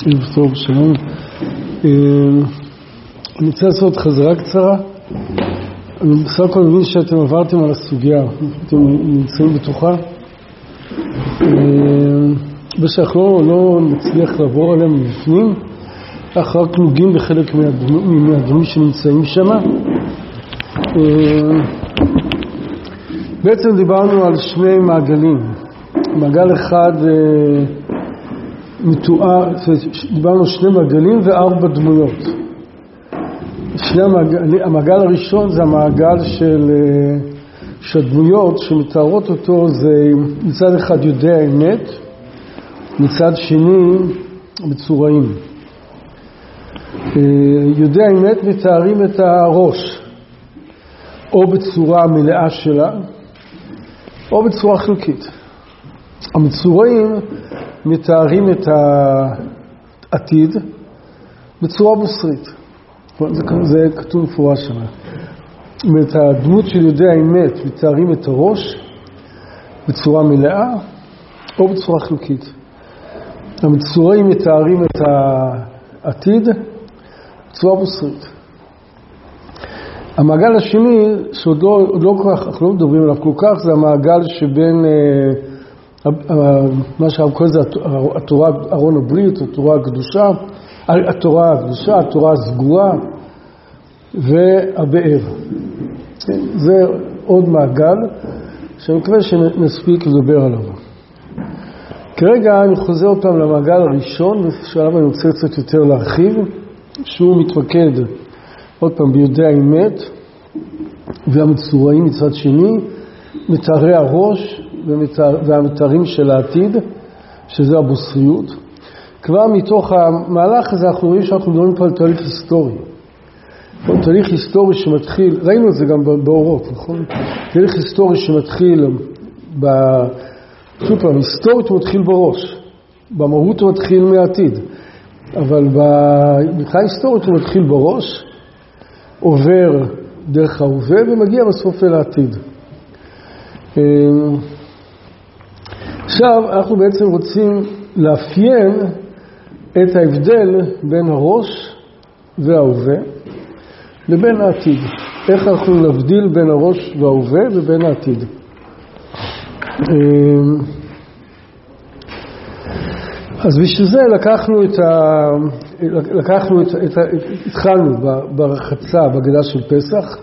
טוב, שלום. אני רוצה לעשות חזרה קצרה. אני בסך הכל מבין שאתם עברתם על הסוגיה, אתם נמצאים בתוכה. בשאנחנו לא נצליח לעבור עליהם מבפנים, אנחנו רק נוגעים בחלק מהדברים שנמצאים שם. בעצם דיברנו על שני מעגלים. מעגל אחד מתואר, דיברנו שני מעגלים וארבע דמויות. המעגל הראשון זה המעגל של הדמויות שמתארות אותו, זה מצד אחד יודע אמת, מצד שני מצורעים. יודע אמת מתארים את הראש, או בצורה המלאה שלה, או בצורה חלקית. המצורעים מתארים את העתיד בצורה בוסרית. זה כתוב מפורש שם. את הדמות של יודע האמת מתארים את הראש בצורה מלאה או בצורה חלקית. המצורעים מתארים את העתיד בצורה בוסרית. המעגל השני, שעוד לא כל כך, אנחנו לא מדברים עליו כל כך, זה המעגל שבין מה שאנחנו קוראים לזה התורה, ארון הברית, התורה הקדושה, התורה הסגורה והבאר. זה עוד מעגל שאני מקווה שנספיק לדבר עליו. כרגע אני חוזר אותם למעגל הראשון, ושעליו אני רוצה קצת יותר להרחיב, שהוא מתמקד עוד פעם ביודעי האמת והמצורעים מצד שני, מתארי הראש והמתארים של העתיד, שזה הבוסריות. כבר מתוך המהלך הזה אנחנו רואים שאנחנו מדברים פה על תהליך היסטורי. תהליך היסטורי שמתחיל, ראינו את זה גם באורות, נכון? תהליך היסטורי שמתחיל, שוב פעם, היסטורית הוא מתחיל בראש, במהות הוא מתחיל מהעתיד, אבל במחאה היסטורית הוא מתחיל בראש, עובר דרך ההווה ומגיע בסוף אל העתיד. עכשיו אנחנו בעצם רוצים לאפיין את ההבדל בין הראש וההווה לבין העתיד. איך אנחנו נבדיל בין הראש וההווה ובין העתיד. אז בשביל זה התחלנו ברחצה בגדה של פסח,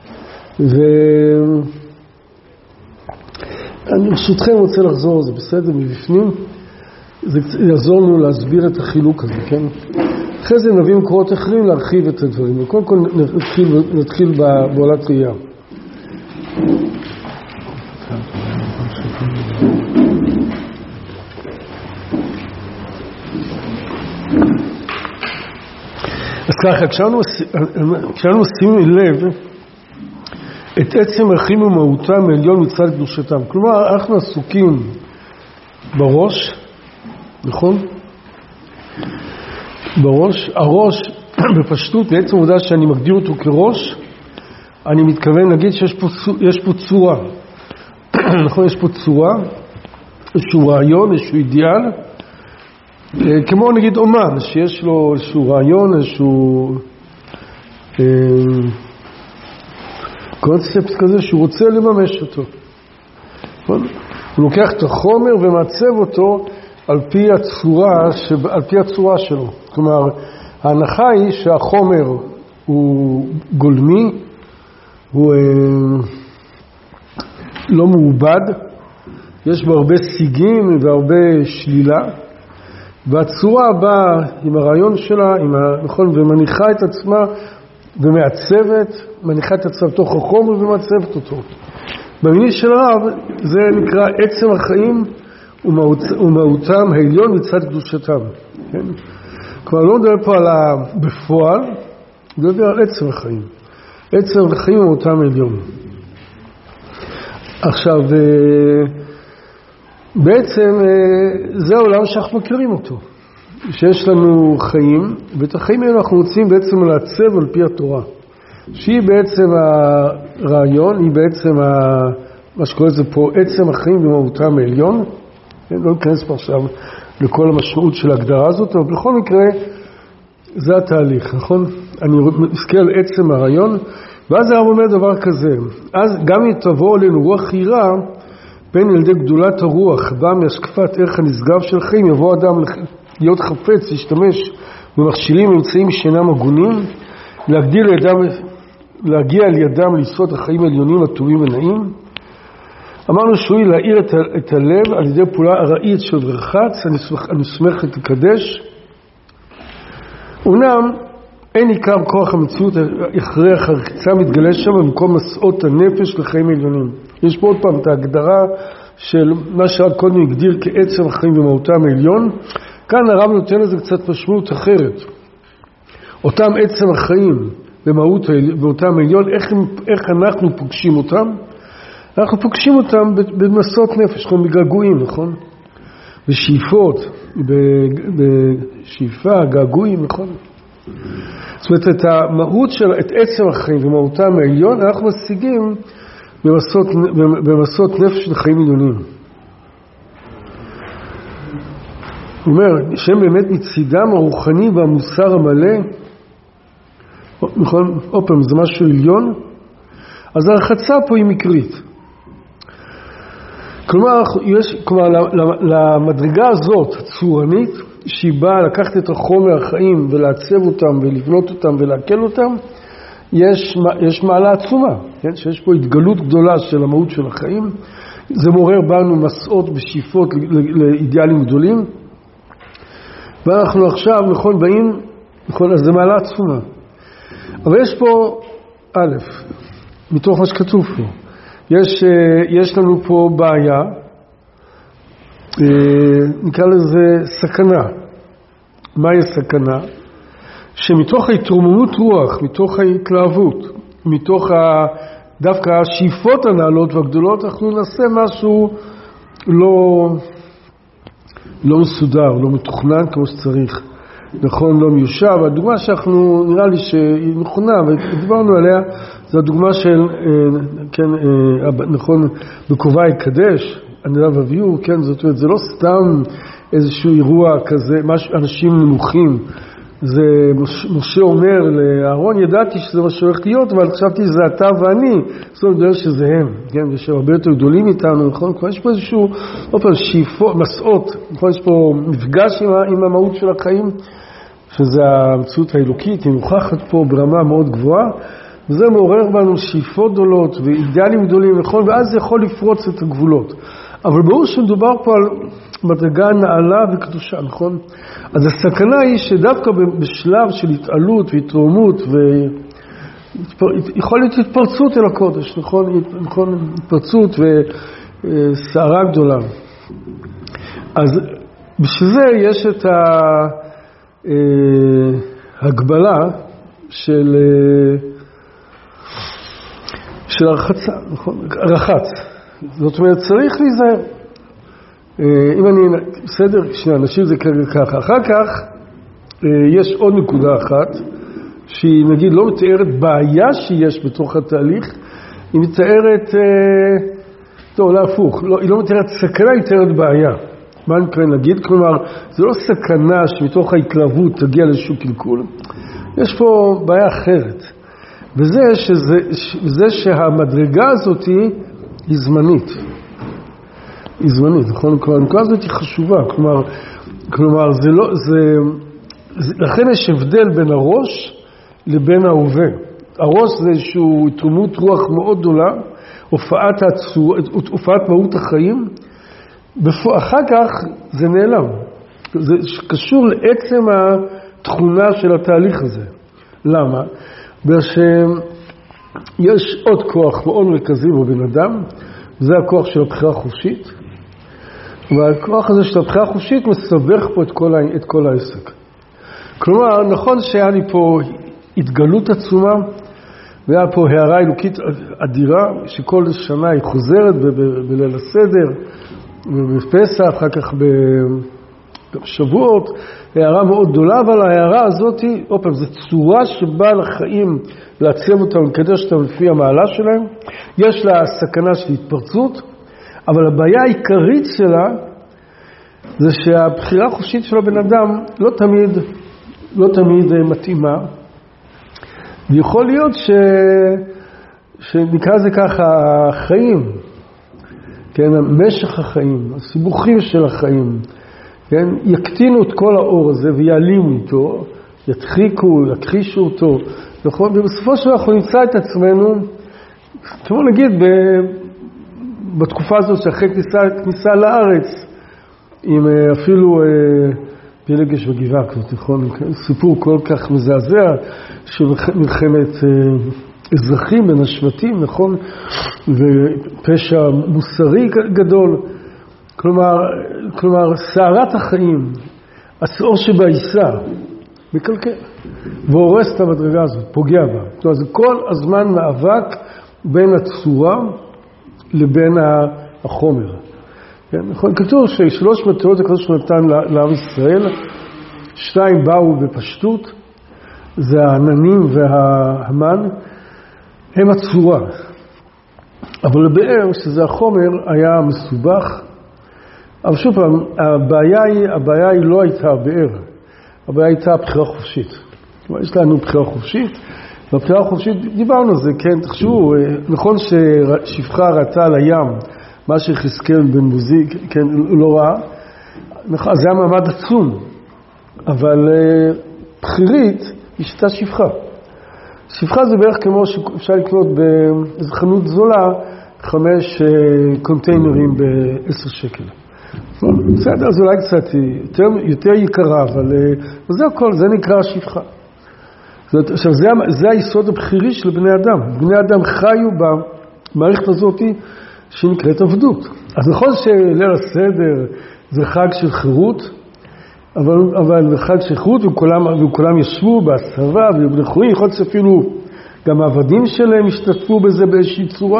אני ברשותכם רוצה לחזור, זה בסדר מבפנים, זה יעזור לנו להסביר את החילוק הזה, כן? אחרי זה נביא מקורות אחרים להרחיב את הדברים. קודם כל נתחיל בעולת ראייה. אז ככה, כשאנו שימים לב את עצם ערכים ומהותם העליון מצד קדושתם. כלומר, אנחנו עסוקים בראש, נכון? בראש. הראש, בפשטות, בעצם העובדה שאני מגדיר אותו כראש, אני מתכוון להגיד שיש פה צורה. נכון? יש פה צורה, איזשהו רעיון, איזשהו אידיאל, כמו נגיד אומן, שיש לו איזשהו רעיון, איזשהו קונספט כזה שהוא רוצה לממש אותו. הוא לוקח את החומר ומעצב אותו על פי הצורה שלו. כלומר, ההנחה היא שהחומר הוא גולמי, הוא לא מעובד, יש בו הרבה סיגים והרבה שלילה, והצורה הבאה עם הרעיון שלה, נכון, ומניחה את עצמה ומעצבת, מניחה את עצמה תוך החומר ומעצבת אותו. במילים של הרב זה נקרא עצם החיים ומהותם העליון מצד קדושתם. כן? כלומר לא מדבר פה על בפועל, מדבר על עצם החיים. עצם החיים ומהותם העליון. עכשיו, בעצם זה העולם שאנחנו מכירים אותו. שיש לנו חיים, ואת החיים האלה אנחנו רוצים בעצם לעצב על פי התורה. שהיא בעצם הרעיון, היא בעצם מה שקורא לזה פה עצם החיים ומהותם העליון. לא ניכנס פה עכשיו לכל המשמעות של ההגדרה הזאת, אבל בכל מקרה זה התהליך, נכון? אני מסתכל על עצם הרעיון, ואז הרב אומר דבר כזה, אז גם אם תבוא עלינו רוח חירה, בין ילדי גדולת הרוח, בא מהשקפת ערך הנשגב של חיים, יבוא אדם להיות חפץ, להשתמש במכשירים אמצעים שאינם הגונים, להגיע על ידם ליסוד החיים העליונים הטובים ונעים. אמרנו שהוא להאיר את הלב על ידי פעולה ארעית של רחץ, אני סומך לקדש. אומנם אין עיקר כוח המציאות, הכרח הרחיצה מתגלה שם במקום מסעות הנפש לחיים עליונים. יש פה עוד פעם את ההגדרה של מה שעד קודם הגדיר כעצם החיים במהותם העליון. כאן הרב נותן לזה קצת משמעות אחרת. אותם עצם החיים במהותם העליון, איך אנחנו פוגשים אותם? אנחנו פוגשים אותם במסעות נפש, בגעגועים, נכון? בשאיפות, בשאיפה, געגועים, נכון? זאת אומרת, את המהות של, את עצם החיים ומהותם העליון, אנחנו משיגים במסעות נפש לחיים עליונים. הוא אומר, שהם באמת מצידם הרוחני והמוסר המלא, נכון? עוד פעם, זה משהו עליון, אז הרחצה פה היא מקרית. כלומר, למדרגה הזאת, הצורנית, שהיא באה לקחת את החומר החיים ולעצב אותם ולבנות אותם ולהקל אותם, יש מעלה עצומה, כן? שיש פה התגלות גדולה של המהות של החיים. זה מעורר בנו מסעות בשאיפות לאידיאלים גדולים. ואנחנו עכשיו, נכון, באים, נכון, אז זה מעלה עצומה. אבל יש פה, א', מתוך מה שכתוב פה, יש לנו פה בעיה, נקרא לזה סכנה. מהי הסכנה? שמתוך ההתרוממות רוח, מתוך ההתלהבות, מתוך דווקא השאיפות הנעלות והגדולות, אנחנו נעשה משהו לא מסודר, לא מתוכנן כמו שצריך. נכון, לא מיושב. הדוגמה שאנחנו, נראה לי שהיא נכונה, ודיברנו עליה, זו הדוגמה של, כן, נכון, בקובעי קדש, הנדב אביהו, כן, זאת אומרת, זה לא סתם איזשהו אירוע כזה, אנשים נמוכים. זה משה אומר לאהרון, ידעתי שזה מה שהולך להיות, אבל חשבתי שזה אתה ואני, זאת אומרת שזה הם, כן, יש הרבה יותר גדולים איתנו, נכון? יש פה איזשהו, שאיפות, מסעות, נכון? יש פה מפגש עם המהות של החיים, שזה המציאות האלוקית, היא מוכחת פה ברמה מאוד גבוהה, וזה מעורר בנו שאיפות גדולות ואידיאלים גדולים, נכון? ואז זה יכול לפרוץ את הגבולות. אבל ברור שמדובר פה על מדרגה נעלה וקדושה, נכון? אז הסכנה היא שדווקא בשלב של התעלות והתרוממות, יכול להיות התפרצות אל הקודש, נכון? התפרצות וסערה גדולה. אז בשביל זה יש את ההגבלה של הרחצה, נכון? רחץ. זאת אומרת, צריך להיזהר. אם אני, בסדר, שנייה, נשאיר את זה ככה. אחר כך, יש עוד נקודה אחת, שהיא נגיד לא מתארת בעיה שיש בתוך התהליך, היא מתארת, טוב, לא הפוך, היא לא מתארת סכנה, היא מתארת בעיה. מה אני קורא נגיד? כלומר, זה לא סכנה שמתוך ההתלהבות תגיע לאיזשהו קלקול, יש פה בעיה אחרת. וזה שהמדרגה הזאת היא זמנית. היא זמנית, נכון? כלומר, הנקודה הזאת היא חשובה. כלומר, לכן יש הבדל בין הראש לבין ההווה. הראש זה איזושהי התרוממות רוח מאוד גדולה, הופעת מהות החיים, אחר כך זה נעלם. זה קשור לעצם התכונה של התהליך הזה. למה? בגלל שיש עוד כוח מאוד מרכזי בבן אדם, זה הכוח של הבחירה החופשית, והכוח הזה של הבחירה החופשית מסבך פה את כל העסק. כלומר, נכון שהיה לי פה התגלות עצומה, והיה פה הערה אלוקית אדירה, שכל שנה היא חוזרת בליל הסדר, בפסח, אחר כך בשבועות, הערה מאוד גדולה, אבל ההערה הזאת, זו צורה שבאה לחיים לעצב אותם, לקדש אותם לפי המעלה שלהם. יש לה סכנה של התפרצות, אבל הבעיה העיקרית שלה זה שהבחירה החופשית של הבן אדם לא תמיד מתאימה, ויכול להיות שנקרא זה ככה, החיים, כן, משך החיים, הסיבוכים של החיים, כן, יקטינו את כל האור הזה ויעלימו איתו, יכחישו אותו, נכון? ובסופו של דבר אנחנו נמצא את עצמנו, כמו נגיד בתקופה הזאת שאחרי כניסה לארץ, עם אפילו פילגש בגבעה כזאת, נכון? סיפור כל כך מזעזע של מלחמת אזרחים בין השבטים, נכון? ופשע מוסרי גדול. כלומר, סערת החיים, השאור שבעיסה, מקלקל, והורס את המדרגה הזאת, פוגע בה. זאת אומרת, זה כל הזמן מאבק בין הצורה לבין החומר. כן? נכון? כתוב ששלוש מטרות הקדוש נתן לעם ישראל, 2 באו בפשטות, זה העננים והמן, הם הצורה. אבל לבאר, שזה החומר, היה מסובך. אבל שוב פעם, הבעיה היא לא הייתה הבאר, הבעיה הייתה הבחירה חופשית. כלומר, יש לנו בחירה חופשית, והבחירה החופשית, דיברנו על זה, כן, תחשבו, נכון ששפחה ראתה על הים, מה שחזקאל בן בוזי, כן, לא ראה, נכון, זה היה מעמד עצום, אבל בחירית היא שיטה שפחה. שפחה זה בערך כמו שאפשר לקנות באיזו חנות זולה, 5 קונטיינרים ב10 שקל. בסדר, אז אולי קצת יותר יקרה, אבל זה הכל, זה נקרא שפחה. עכשיו, זה היסוד הבחירי של בני אדם. בני אדם חיו במערכת הזאת שנקראת עבדות. אז נכון שליל הסדר זה חג של חירות, אבל חג של חירות, וכולם ישבו בהסבה ובנכונים, יכול להיות שאפילו גם העבדים שלהם השתתפו בזה באיזושהי צורה.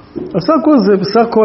בסך הכל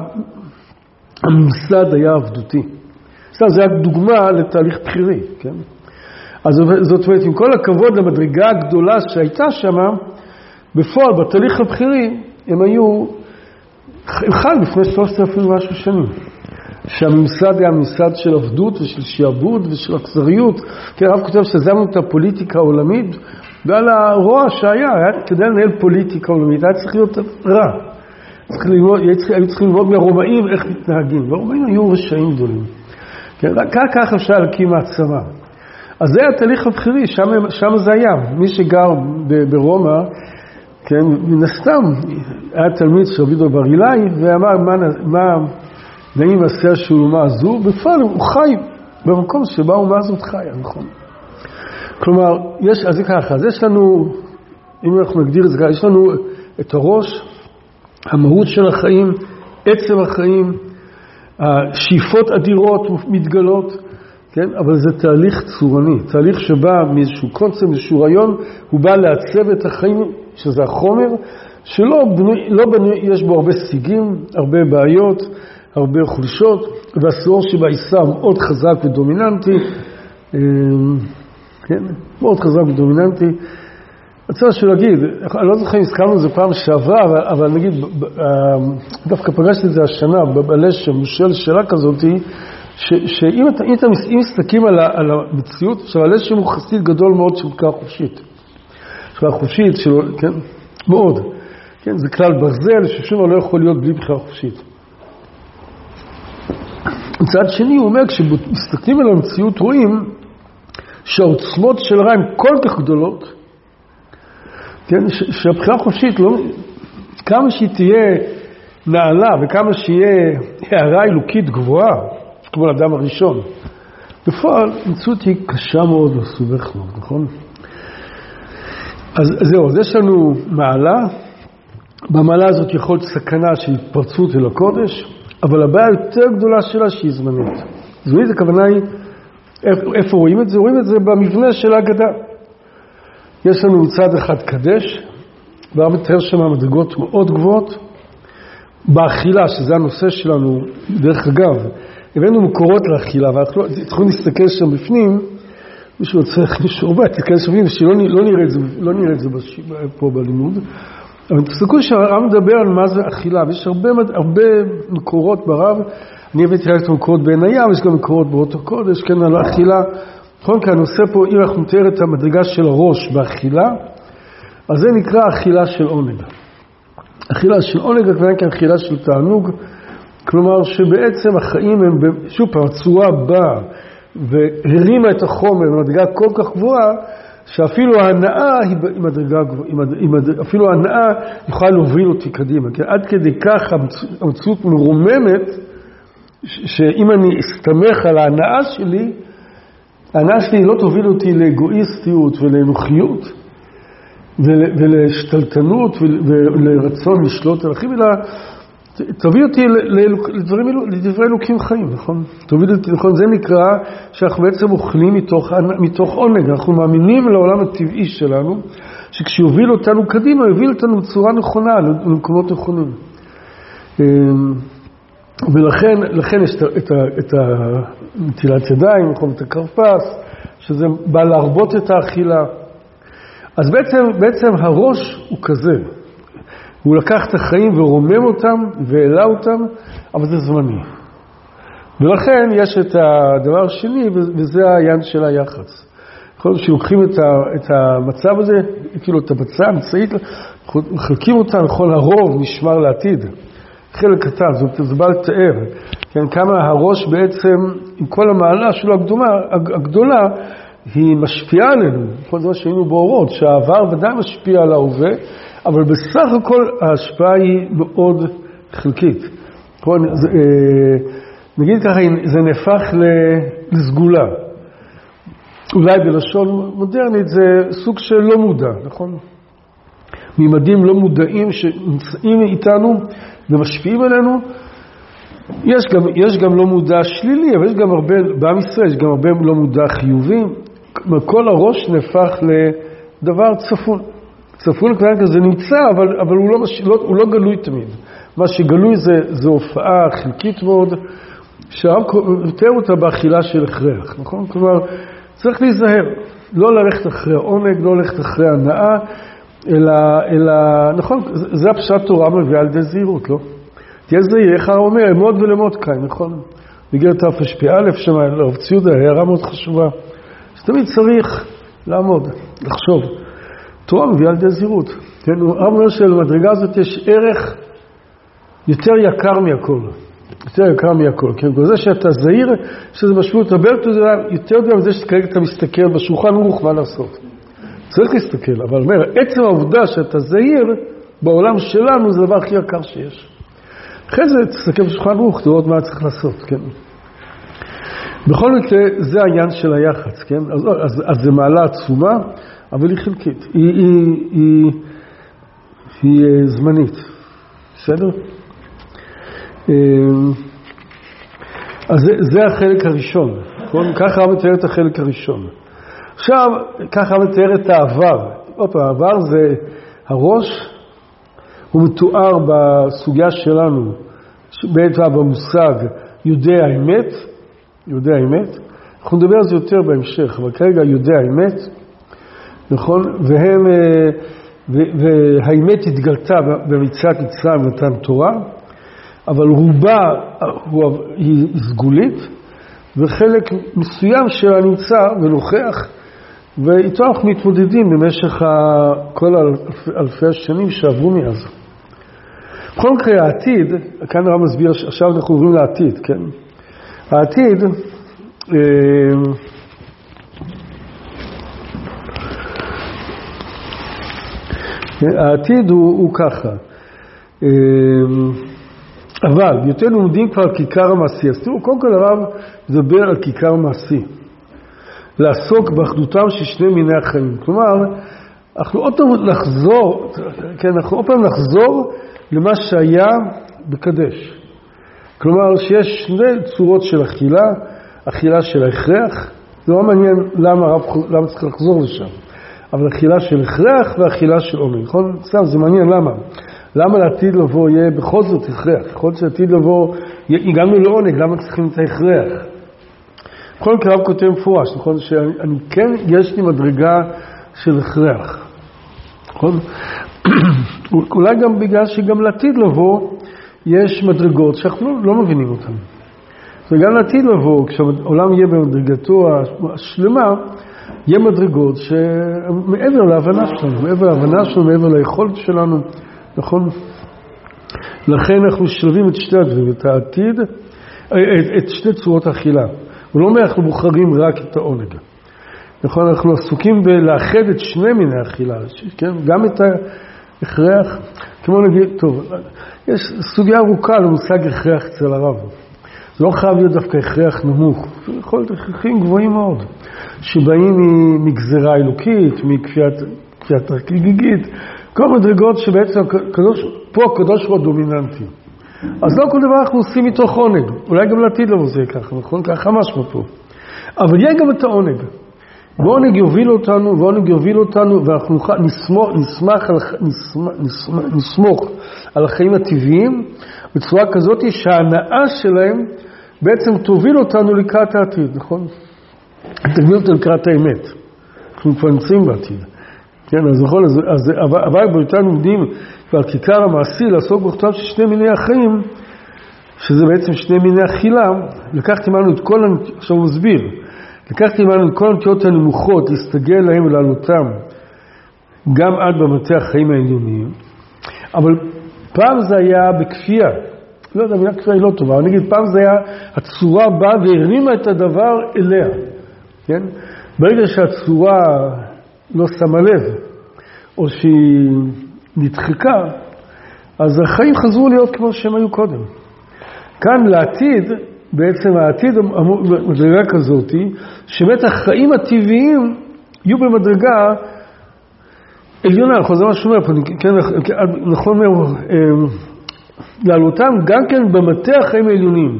הממסד היה עבדותי. זה היה דוגמה לתהליך בחירי, כן? אז זאת אומרת, עם כל הכבוד למדרגה הגדולה שהייתה שם, בפועל, בתהליך הבחירי, הם חל לפני 3,000 ומשהו שנים. שהממסד היה ממסד של עבדות ושל שיעבוד ושל אכזריות. כן, הרב כותב שזמנו את הפוליטיקה העולמית, ועל הרוע שהיה, כדי לנהל פוליטיקה עולמית, היה צריך להיות רע. היו צריכים ללמוד מהרומאים איך מתנהגים, והרומאים היו רשעים גדולים. כן, כך אפשר להקים מעצמה. אז זה התהליך הבחירי, שם זה היה. מי שגר ברומא, כן, מן הסתם, היה תלמיד של רבי דוד בר אילאי, ואמר מה נעים עשה שהאומה הזו, בפועל הוא חי במקום שבה האומה הזאת חיה, נכון? כלומר, אז זה ככה, אז יש לנו, אם אנחנו נגדיר את זה ככה, יש לנו את הראש, המהות של החיים, עצם החיים, השאיפות אדירות מתגלות, כן? אבל זה תהליך צורני, תהליך שבא מאיזשהו קונספט, מאיזשהו רעיון, הוא בא לעצב את החיים, שזה החומר, שלא יש בו הרבה סיגים, הרבה בעיות, הרבה חולשות, והסאור שבעיסה מאוד חזק ודומיננטי, כן? מאוד חזק ודומיננטי. רוצה להגיד, אני לא זוכר אם הזכרנו את זה פעם שעברה, אבל נגיד, דווקא פגשתי את זה השנה, בלשם, מושל שאלה כזאת, שאם אתם מסתכלים על המציאות, עכשיו הלשם הוא חסיד גדול מאוד של בחירה חופשית. בחירה חופשית שלו, כן? מאוד. כן? זה כלל ברזל, ששום לא יכול להיות בלי בחירה חופשית. מצד שני, הוא אומר, כשמסתכלים על המציאות, רואים שהעוצמות של הרע הן כל כך גדולות, כן? שהבחירה חופשית, לא, כמה שהיא תהיה נעלה וכמה שיהיה הערה אלוקית גבוהה, כמו לאדם הראשון, בפועל, המציאות היא קשה מאוד ומסובכת מאוד, נכון? אז זהו, אז יש לנו מעלה, במעלה הזאת יכול להיות סכנה של התפרצות אל הקודש, אבל הבעיה יותר גדולה שלה שהיא זמנית. זמנית הכוונה היא, איפה רואים את זה? רואים את זה במבנה של ההגדה. יש לנו מצד אחד קדש, והרב מתאר שם מדרגות מאוד גבוהות, באכילה, שזה הנושא שלנו, דרך אגב, הבאנו מקורות לאכילה, ואנחנו צריכים להסתכל שם בפנים, מישהו צריך, מישהו הרבה, תסתכל שם בפנים, שלא נראה את זה פה בלימוד, אבל תפסקו שהרב מדבר על מה זה אכילה, ויש הרבה מקורות ברב אני הבאתי רק את המקורות בעינייה, אבל יש גם מקורות באותו קודש, כן, על האכילה. נכון, כי הנושא פה, אם אנחנו מתאר את המדרגה של הראש באכילה, אז זה נקרא אכילה של עונג. אכילה של עונג, הכוונה כאן אכילה של תענוג, כלומר שבעצם החיים הם, שוב פעם, הצורה באה והרימה את החומר במדרגה כל כך גבוהה, שאפילו ההנאה היא מדרגה גבוהה, אפילו ההנאה יכולה להוביל אותי קדימה. כי עד כדי כך המציאות מרוממת, שאם אני אסתמך על ההנאה שלי לא תוביל אותי לאגואיסטיות ולנוחיות ולשתלטנות ולרצון לשלוט על אחים, אלא תוביל אותי לדברי אלוקים חיים, נכון? תוביל אותי, נכון? זה נקרא שאנחנו בעצם אוכלים מתוך עונג. אנחנו מאמינים לעולם הטבעי שלנו, שכשיוביל אותנו קדימה, יוביל אותנו בצורה נכונה, למקומות נכונים. ולכן יש את נטילת ידיים, את הקרפס, שזה בא להרבות את האכילה. אז בעצם הראש הוא כזה. הוא לקח את החיים ורומם אותם והעלה אותם, אבל זה זמני. ולכן יש את הדבר השני, וזה העניין של היחס. יכול להיות שלוקחים את המצב הזה, כאילו את המצב המצאית, מחלקים אותם, יכול הרוב נשמר לעתיד. חלק קטן, זה בא לתאר, כן, כמה הראש בעצם, עם כל המעלה שלו הגדולה, היא משפיעה עלינו. כל דבר שהיינו באורות, שהעבר ודאי משפיע על ההווה, אבל בסך הכל ההשפעה היא מאוד חלקית. נגיד ככה, זה נהפך לסגולה. אולי בלשון מודרנית זה סוג של לא מודע, נכון? ממדים לא שנמצאים איתנו ומשפיעים עלינו. יש גם לא מודע שלילי, אבל יש גם הרבה, בעם ישראל יש גם הרבה לא מודע חיובי. כל הראש נהפך לדבר צפון. צפון כלל כזה נמצא, אבל הוא לא גלוי תמיד. מה שגלוי זה הופעה חלקית מאוד, שהרב מתאר אותה באכילה של הכרח, נכון? כלומר, צריך להיזהר, לא ללכת אחרי העונג, לא ללכת אחרי הנאה, אלא, נכון, זה הפשט תורה מביאה על ידי זהירות, לא? תהיה זהיר, איך הרב אומר, אמוד ולמוד קיים, נכון? בגלל תרפ"א, שמה, לרב ציודה, הערה מאוד חשובה, שתמיד צריך לעמוד, לחשוב. תורה מביאה על ידי זהירות. כן, הוא אומר שלמדרגה הזאת יש ערך יותר יקר מהכל. יותר יקר מהכל. כן, זה שאתה זהיר, שזה משמעות הרבה יותר דבר מזה שכרגע אתה מסתכל בשולחן ערוך מה לעשות. צריך להסתכל, אבל אומר, עצם העובדה שאתה זהיר בעולם שלנו זה הדבר הכי יקר שיש. אחרי זה תסתכל בשולחן ערוך, תראות מה צריך לעשות, כן. בכל מקרה, זה העניין של היחץ, כן. אז זה מעלה עצומה, אבל היא חלקית. היא זמנית. בסדר? אז זה החלק הראשון. ככה הרב מתאר את החלק הראשון. עכשיו, ככה הרב מתאר את העבר. העבר זה הראש, הוא מתואר בסוגיה שלנו, בעצם במושג יודע האמת, יודע האמת. אנחנו נדבר על זה יותר בהמשך, אבל כרגע יודע האמת, נכון? והאמת התגלתה במצוות מצרים ונתן תורה, אבל רובה היא סגולית, וחלק מסוים שלה נמצא ונוכח, ואיתו אנחנו מתמודדים במשך כל אלפי השנים שעברו מאז. בכל מקרה, העתיד, כאן הרב מסביר, עכשיו אנחנו עוברים לעתיד, כן? העתיד, העתיד הוא ככה, אבל יותר לומדים כבר על כיכר המעשי. אז תראו, קודם כל הרב מדבר על כיכר מעשי, לעסוק באחדותם של שני מיני החיים. כלומר, אנחנו עוד פעם נחזור, כן, אנחנו עוד פעם נחזור למה שהיה בקדש. כלומר, שיש שני צורות של אכילה, אכילה של ההכרח, זה לא מעניין למה צריך לחזור לשם. אבל אכילה של הכרח ואכילה של עונג. נכון? סתם, זה מעניין למה. למה לעתיד לבוא יהיה בכל זאת הכרח? יכול להיות שעתיד לבוא, הגענו לעונג, למה צריכים את ההכרח? בכל מקרה, הרב כותב מפורש, נכון? שאני כן, יש לי מדרגה של הכרח. נכון? אולי גם בגלל שגם לעתיד לבוא, יש מדרגות שאנחנו לא מבינים אותן. וגם לעתיד לבוא, כשהעולם יהיה במדרגתו השלמה, יהיה מדרגות שמעבר להבנה שלנו, מעבר ליכולת שלנו, נכון? לכן אנחנו שלבים את שתי הדברים, את העתיד, את שתי צורות האכילה. הוא לא אומר, אנחנו בוחרים רק את העונג. נכון, אנחנו עסוקים בלאחד את שני מיני האכילה, כן? גם את ההכרח, כמו נגיד, טוב, יש סוגיה ארוכה למושג הכרח אצל הרב. זה לא חייב להיות דווקא הכרח נמוך, זה יכול להיות הכרחים גבוהים מאוד, שבאים מגזרה אלוקית, מכפיית גיגית, כל מדרגות שבעצם פה הקדוש הוא הדומיננטי. אז לא כל דבר אנחנו עושים מתוך עונג, אולי גם לעתיד לבוא זה ככה, נכון? ככה משהו פה. אבל יהיה גם את העונג. ועונג יוביל אותנו, ואנחנו נסמוך על החיים הטבעיים, בצורה כזאת שההנאה שלהם בעצם תוביל אותנו לקראת העתיד, נכון? תוביל אותנו לקראת האמת. אנחנו כבר נמצאים בעתיד. כן, אז נכון, אבל באותנו עומדים ועל כיכר המעשי לעסוק בכתב של שני מיני החיים, שזה בעצם שני מיני אכילה, לקחתי ממנו את כל, עכשיו הוא מסביר, לקחתי ממנו את כל הנטיות הנמוכות, להסתגל להם ולעלותם, גם עד במטה החיים העליוניים, אבל פעם זה היה בכפייה, לא יודע, מילה כפייה היא לא טובה, אני אגיד, פעם זה היה, הצורה באה והרימה את הדבר אליה, כן? ברגע שהצורה לא שמה לב, או שהיא נדחקה, אז החיים חזרו להיות כמו שהם היו קודם. כאן לעתיד, בעצם העתיד מדרגה כזאת, שבאמת החיים הטבעיים יהיו במדרגה עליונה, זה מה שאומר פה, כן, נכון מאוד, לעלותם גם כן במטה החיים העליונים.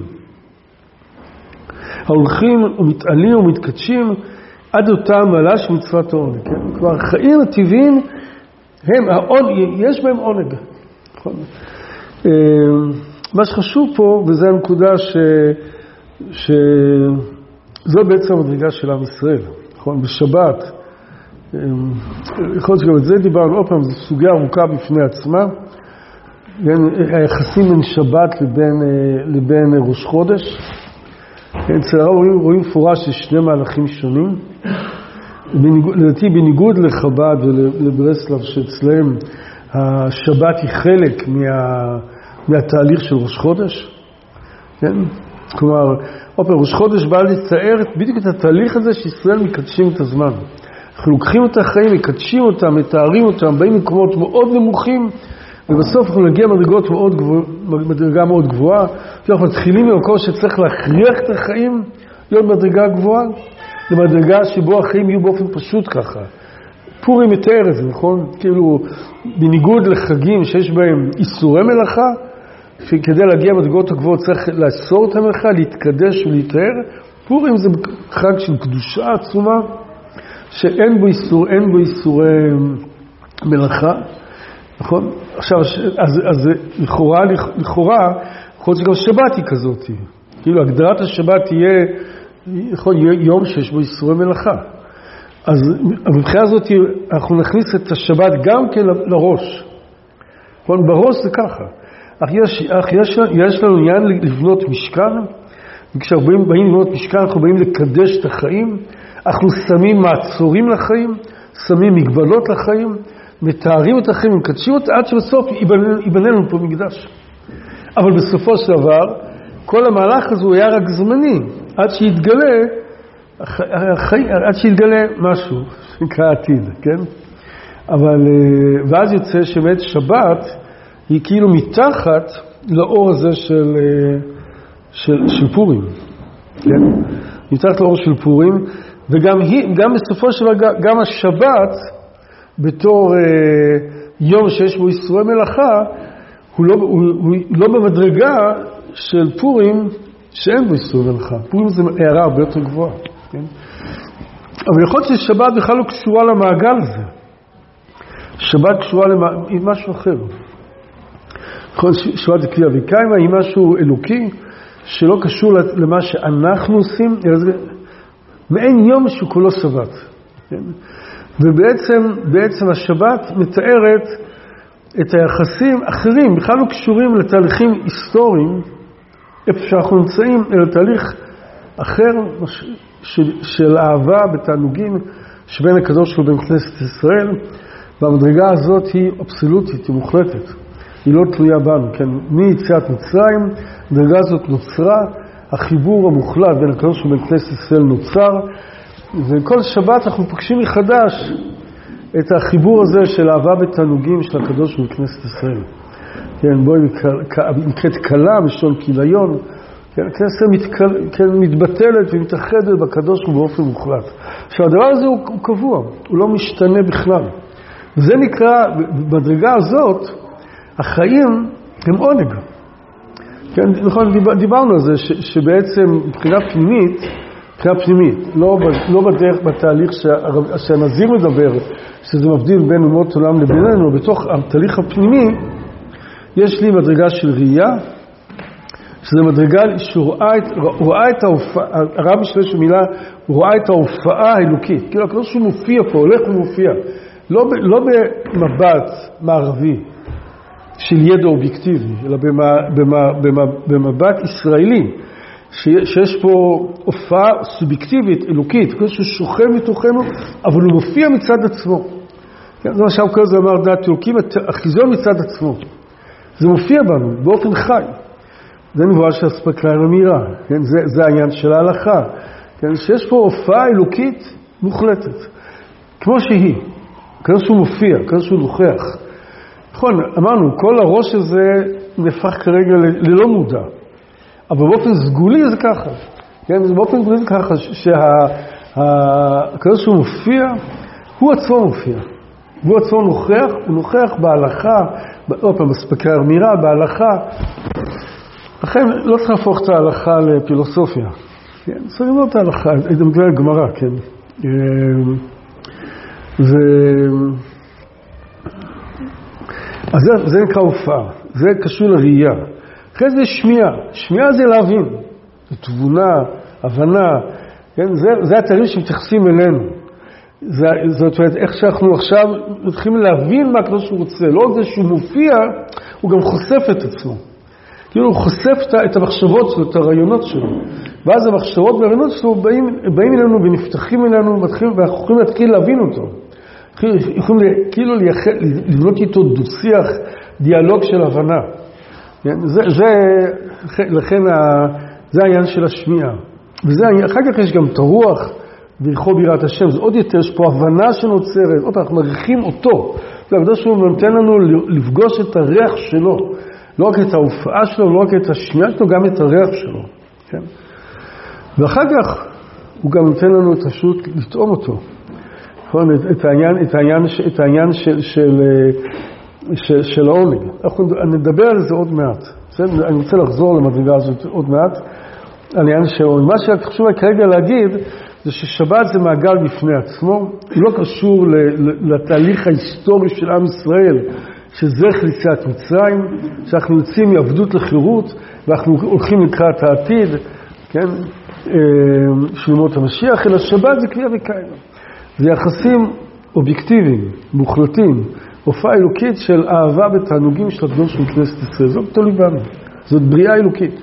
ההולכים ומתעלים ומתקדשים עד אותה מעלה של מצוות העונג. כן? כבר החיים הטבעיים, יש בהם עונג. נכון? מה שחשוב פה, וזו הנקודה שזו בעצם המדרגה של עם ישראל. נכון? בשבת, יכול להיות שגם את זה דיברנו, עוד פעם, זו סוגיה ארוכה בפני עצמה. היחסים בין שבת לבין ראש חודש. אצל הרב רואים מפורש ששני מהלכים שונים. לדעתי בניגוד לחב"ד ולברסלב שאצלהם השבת היא חלק מהתהליך של ראש חודש. כן? כלומר, ראש חודש בא לתאר בדיוק את התהליך הזה שישראל מקדשים את הזמן. אנחנו לוקחים את החיים, מקדשים אותם, מתארים אותם, באים מקומות מאוד נמוכים, ובסוף אנחנו נגיע מדרגה מאוד גבוהה. אנחנו מתחילים ממקום שצריך להכריח את החיים להיות מדרגה גבוהה, למדרגה שבו החיים יהיו באופן פשוט ככה. פורים מתאר את זה, נכון? כאילו, בניגוד לחגים שיש בהם איסורי מלאכה, שכדי להגיע מדרגות הגבוהות צריך לאסור את המלאכה, להתקדש ולהתאר. פורים זה חג של קדושה עצומה, שאין בו איסורי מלאכה. נכון? עכשיו, אז לכאורה, יכול להיות שגם שבת היא כזאת. כאילו, הגדרת השבת יכול להיות יום שיש בו איסורי מלאכה. אז מבחינה הזאת אנחנו נכניס את השבת גם כן לראש. נכון? בראש זה ככה. אך יש לנו עניין לבנות משכן, וכשאנחנו באים לבנות משכן, אנחנו באים לקדש את החיים, אנחנו שמים מעצורים לחיים, שמים מגבלות לחיים, מתארים את החיים, מקדשים אותה, עד שבסוף ייבננו פה מקדש. אבל בסופו של דבר, כל המהלך הזה היה רק זמני, עד שיתגלה משהו, שנקרא עתיד, כן? ואז יוצא שבעת שבת, היא כאילו מתחת לאור הזה של פורים, כן? מתחת לאור של פורים, וגם בסופו של דבר, גם השבת, בתור יום שיש בו איסורי מלאכה, הוא לא במדרגה של פורים שאין בו איסורי מלאכה. פורים זה הערה הרבה יותר גבוהה. כן? אבל יכול להיות ששבת בכלל לא קשורה למעגל הזה. שבת קשורה עם משהו אחר. יכול להיות שבת זה כלי אביקיימה, היא משהו אלוקי, שלא קשור למה שאנחנו עושים, אלא זה מעין יום שהוא כולו שבת. כן? ובעצם השבת מתארת את היחסים אחרים, בכלל לא קשורים לתהליכים היסטוריים, איפה שאנחנו נמצאים, אלא תהליך אחר של אהבה בתענוגים שבין הקדוש ברוך הוא ובין כנסת ישראל, והמדרגה הזאת היא אבסולוטית, היא מוחלטת. היא לא תלויה בנו, כן? מיציאת מצרים, המדרגה הזאת נוצרה, החיבור המוחלט בין הקדוש ברוך הוא ובין כנסת ישראל נוצר, וכל שבת אנחנו פוגשים מחדש את החיבור הזה של אהבה בתענוגים של הקדוש ברוך הוא וכנסת ישראל. כן, בואי נקראת קלה, משון כיליון, כן, כנסת מתבטלת ומתאחדת בקדוש ברוך הוא באופן מוחלט. עכשיו, הדבר הזה הוא קבוע, הוא לא משתנה בכלל. וזה נקרא, בדרגה הזאת, החיים הם עונג. כן, נכון, דיברנו על זה, שבעצם מבחינה פנימית, לא בדרך, בתהליך שהנזיר מדבר, שזה מבדיל בין אומות עולם לבינינו, בתוך התהליך הפנימי, יש לי מדרגה של ראייה, שזה מדרגה שרואה את ההופעה, הרב משתמש במילה, הוא רואה את ההופעה האלוקית. כאילו, הקדוש שהוא מופיע פה, הולך ומופיע. לא במבט מערבי של ידע אובייקטיבי, אלא במבט ישראלי, שיש פה הופעה סובייקטיבית, אלוקית, כאילו שהוא שוכן מתוכנו, אבל הוא מופיע מצד עצמו. זה מה שהרב קוזר אמר, דעת אלוקים, החיזיון מצד עצמו. זה מופיע בנו, באופן חי. זה נבואה של אספקלריא למהירה, כן? זה העניין של ההלכה, כן? שיש פה הופעה אלוקית מוחלטת, כמו שהיא, כמו שהוא מופיע, כמו שהוא נוכח. נכון, אמרנו, כל הראש הזה נהפך כרגע ללא מודע, אבל באופן סגולי זה ככה, כן? באופן סגולי זה ככה, כמו שהוא מופיע, הוא עצמו מופיע, הוא עצמו נוכח, הוא נוכח בהלכה, עוד פעם, אספקלריא למהירה, בהלכה, לכן לא צריך להפוך את ההלכה לפילוסופיה. כן, צריך לראות את ההלכה, את המגלה הגמרא, כן. אז זה נקרא הופעה, זה קשור לראייה. אחרי זה שמיעה, שמיעה זה להבין, זה תבונה, הבנה, כן? זה התהליך שמתייחסים אלינו. זאת אומרת, איך שאנחנו עכשיו מתחילים להבין מה הקדוש הוא רוצה, לא רק זה שהוא מופיע, הוא גם חושף את עצמו. כאילו הוא חושף את המחשבות שלו, את הרעיונות שלו. ואז המחשבות והרעיונות שלו באים אלינו ונפתחים אלינו, ואנחנו יכולים להתחיל להבין אותו. יכולים כאילו לבנות איתו דו-שיח, דיאלוג של הבנה. לכן זה העניין של השמיעה. אחר כך יש גם את הרוח, וירחו ביראת השם. זה עוד יותר, יש פה הבנה שנוצרת, עוד אנחנו מריחים אותו. זה הקדוש ברוך הוא נותן לנו לפגוש את הריח שלו. לא רק את ההופעה שלו, לא רק את השמיעה שלו, גם את הריח שלו. כן? ואחר כך הוא גם נותן לנו את רשות לטעום אותו. את העניין של העונג. אנחנו נדבר על זה עוד מעט. אני רוצה לחזור למדרגה הזאת עוד מעט. העניין של העונג. מה שחשוב כרגע להגיד, זה ששבת זה מעגל בפני עצמו. הוא לא קשור לתהליך ההיסטורי של עם ישראל, שזה יציאת מצרים, שאנחנו יוצאים מעבדות לחירות, ואנחנו הולכים לקראת העתיד, כן? של ימות המשיח, אלא שבת זה קביעה וקיימה. זה יחסים אובייקטיביים, מוחלטים, הופעה אלוקית של אהבה בתענוגים של הקדוש של כנסת ישראל. זאת תלוי בנו, זאת בריאה אלוקית.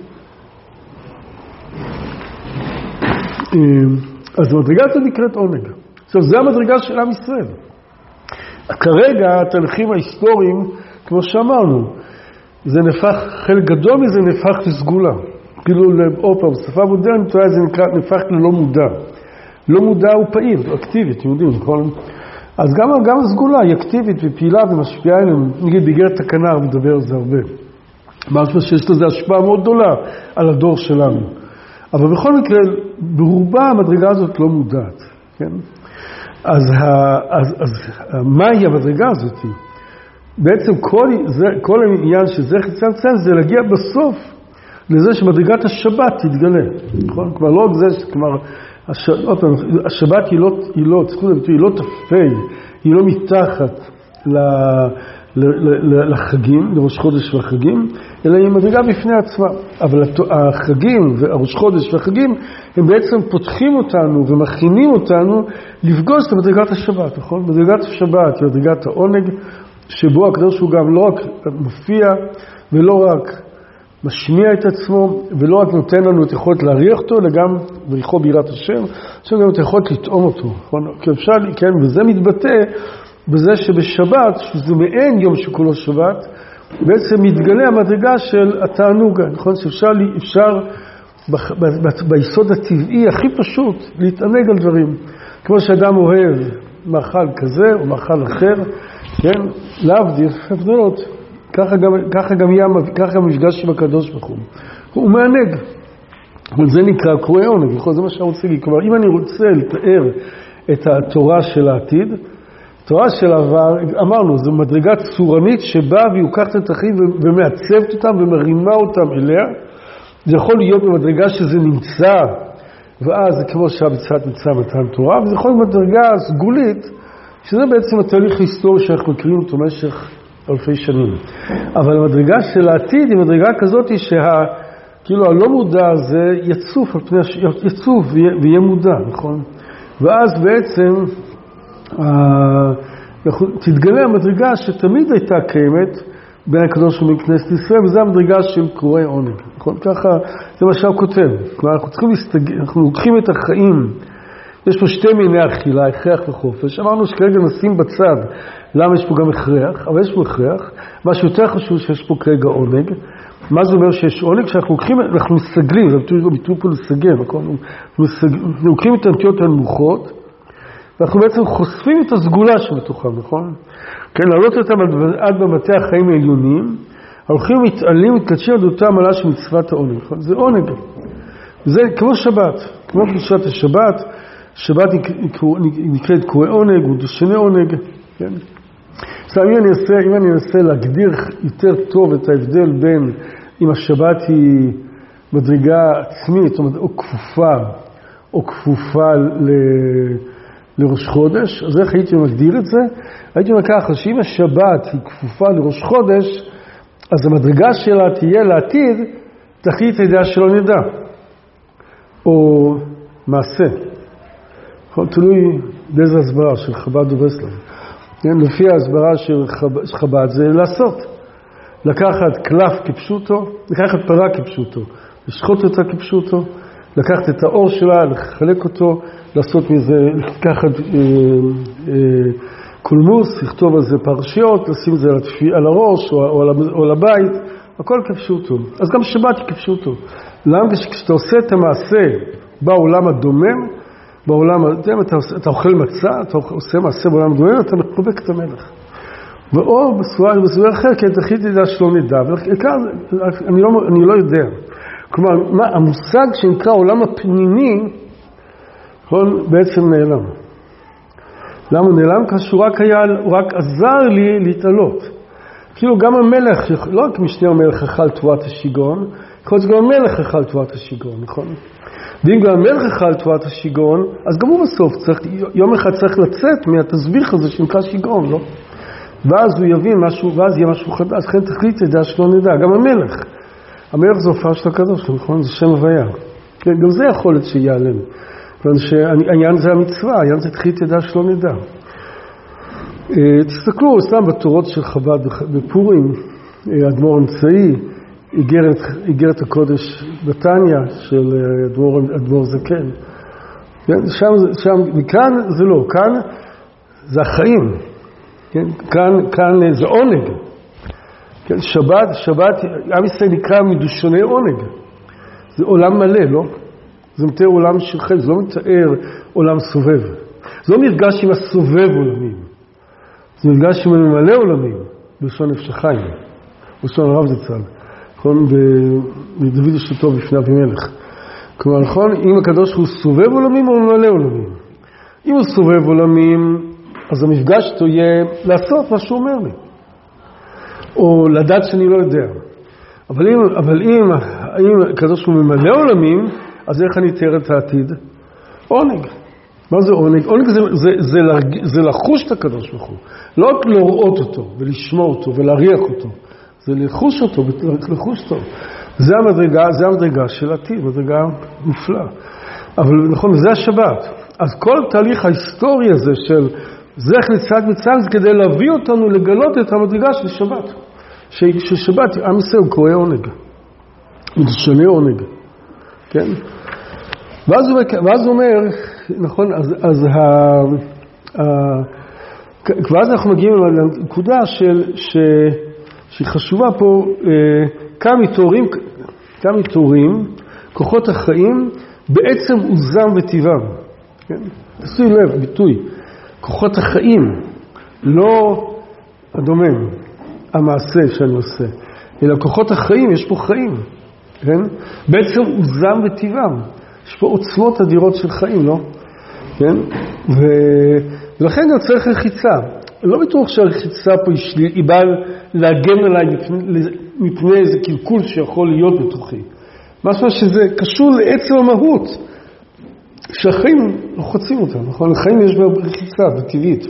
אז המדרגה הזאת נקראת עונג. עכשיו, זה המדרגה של עם ישראל. כרגע התהליכים ההיסטוריים, כמו שאמרנו, זה נפח, חלק גדול מזה נפח לסגולה. כאילו, בשפה מודרנית, זה נפח ללא מודע. לא מודע הוא פעיל, הוא אקטיבית, אתם יודעים, נכון? אז גם הסגולה היא אקטיבית ופעילה ומשפיעה אלינו. נגיד, באיגרת הכנר מדבר על זה הרבה. משהו שיש לזה השפעה מאוד גדולה על הדור שלנו. אבל בכל מקרה, ברובה המדרגה הזאת לא מודעת, כן? אז מהי המדרגה הזאת? בעצם כל העניין שזכר צמצם זה להגיע בסוף לזה שמדרגת השבת תתגלה. נכון? כלומר, לא רק זה, כלומר, השבת היא לא תפי, היא לא מתחת לחגים, לראש חודש והחגים, אלא היא מדרגה בפני עצמה. אבל החגים והראש חודש והחגים, הם בעצם פותחים אותנו ומכינים אותנו לפגוש את מדרגת השבת, נכון? מדרגת השבת היא מדרגת העונג, שבו הקדוש הוא גם לא רק מופיע ולא רק משמיע את עצמו, ולא רק נותן לנו את יכולת להריח אותו, אלא גם בריחו בירת השם, יש גם את יכולת לטעום אותו. כי אפשר, כן, וזה מתבטא בזה שבשבת, שזה מעין יום שכולו שבת, בעצם מתגלה המדרגה של התענוג, נכון? שאפשר ביסוד הטבעי הכי פשוט להתענג על דברים. כמו שאדם אוהב מאכל כזה או מאכל אחר, כן? להבדיל, הבדלות. ככה גם מפגש עם הקדוש ברוך הוא. הוא מענג. וזה נקרא קורא עונג. זה מה שאני רוצה להגיד. כלומר, אם אני רוצה לתאר את התורה של העתיד, התורה של העבר, אמרנו, זו מדרגה צורנית שבאה והיא לוקחת את החיים ומעצבת אותם ומרימה אותם אליה. זה יכול להיות במדרגה שזה נמצא, ואז זה כמו שהמצוות נמצא מתן תורה, וזה יכול להיות במדרגה סגולית, שזה בעצם התהליך ההיסטורי שאנחנו מכירים אותו במשך אלפי שנים. אבל המדרגה של העתיד היא מדרגה כזאת כאילו הלא מודע הזה יצוף ויהיה מודע, נכון? ואז בעצם תתגלה המדרגה שתמיד הייתה קיימת בין הקדוש ברוך הוא בכנסת ישראל, וזה המדרגה של קורא עונג. נכון? ככה זה מה שהוא כותב. כלומר, אנחנו לוקחים את החיים, יש פה שתי מיני אכילה, הכרח וחופש. אמרנו שכרגע נשים בצד למה יש פה גם הכרח, אבל יש פה הכרח. מה שיותר חשוב שיש פה כרגע עונג. מה זה אומר שיש עונג? כשאנחנו לוקחים, אנחנו מסגלים, זה ביטוי פה לסגל, נכון? אנחנו לוקחים את הנטיות הנמוכות, ואנחנו בעצם חושפים את הסגולה שבתוכם, נכון? כן, להעלות אותם עד במטה החיים העליונים, הולכים ומתעלים, מתקדשים עד אותה המעלה של מצוות העונג, נכון? זה עונג. זה כמו שבת, כמו קדושת השבת, שבת נקראת קורא עונג, ודושני עונג, כן? עכשיו, אם אני אנסה להגדיר יותר טוב את ההבדל בין אם השבת היא מדרגה עצמית, זאת אומרת, או כפופה לראש חודש, אז איך הייתי מגדיר את זה? הייתי אומר ככה, שאם השבת היא כפופה לראש חודש, אז המדרגה שלה תהיה לעתיד, תחליט הידיעה שלא נדע. או מעשה. תלוי באיזה הסברה של חב"ד וברסלב. לפי ההסברה של חב"ד זה לעשות. לקחת קלף כפשוטו, לקחת פרה כפשוטו, לשחוט אותה כפשוטו, לקחת את האור שלה, לחלק אותו, לעשות מזה, לקחת קולמוס, לכתוב על זה פרשיות, לשים את זה על הראש או על הבית, הכל כפשוטו. אז גם שבת היא כפשוטו. למה? כשאתה עושה את המעשה בעולם הדומם, בעולם הדומם אתה אוכל מצה, אתה עושה מעשה בעולם הדומם, אתה מחובק את המלך. ואו בסביבה אחרת, כי תחיל תדע שלא נדע, אני לא יודע. כלומר, המושג שנקרא עולם הפנימי, בעצם נעלם. למה הוא נעלם? כשהוא רק עזר לי להתעלות. כאילו גם המלך, לא רק משנה המלך אכל תבואת השיגעון, יכול להיות גם המלך אכל תבואת השיגעון, נכון? ואם גם המלך אכל תבואת השיגעון, אז גם הוא בסוף יום אחד צריך לצאת מהתסביך הזה שנקרא שיגעון, לא? ואז הוא יבין משהו, ואז יהיה משהו חדש, אז כן תחליט ידע שלא נדע, גם המלך. המלך זה הופעה של הקדוש, נכון? זה שם הוויה. כן, גם זה יכול להיות שיעלם. העניין זה המצווה, העניין זה תחליט ידע שלא נדע. תסתכלו, סתם בתורות של חב"ד בפורים, אדמו"ר אמצעי, איגרת הקודש בתניא של אדמו"ר זקן. שם, מכאן זה לא, כאן זה החיים. כן? כאן זה עונג. כן? שבת, עם ישראל נקרא מדושני עונג. זה עולם מלא, לא? זה מתאר עולם של חיים, זה לא מתאר עולם סובב. זה לא נרגש עם הסובב עולמים. זה נרגש עם המלא עולמים, בלשון נפש החיים, בלשון הרב זצ"ל. נכון? בדוד השלטו בפני אבימלך. כלומר, נכון? אם הקדוש הוא סובב עולמים או מלא עולמים. אם הוא סובב עולמים, אז המפגש אותו יהיה לעשות מה שהוא אומר לי. או לדעת שאני לא יודע. אבל אם הקדוש הוא ממלא עולמים, אז איך אני אתאר את העתיד? עונג. מה זה עונג? עונג זה לחוש את הקדוש ברוך הוא. לא רק לראות אותו ולשמוע אותו ולהריח אותו. זה לחוש אותו, לחוש אותו. זה המדרגה של העתיד, מדרגה מופלאה. אבל נכון, זה השבת. אז כל תהליך ההיסטורי הזה של זך לצד מצד, זה כדי להביא אותנו לגלות את המדרגה של שבת. ששבת, עם ישראל הוא קורא עונג. מדשני עונג, כן? ואז הוא אומר, נכון, ואז אנחנו מגיעים לנקודה שהיא חשובה פה, כמה מתעוררים כוחות החיים בעצם עוזם וטבעם, כן? תשימו לב, ביטוי, כוחות החיים, לא הדומם, המעשה שאני עושה, אלא כוחות החיים, יש פה חיים, כן? בעצם עוזם וטבעם, יש פה עוצמות אדירות של חיים, לא? כן? ולכן גם צריך רחיצה. לא בטוח שהרחיצה פה היא באה להגן עליי מפני איזה קלקול שיכול להיות בתוכי. משהו שזה קשור לעצם המהות, שהחיים חוצים אותם, נכון? לחיים יש בה רחיצה, בטבעית.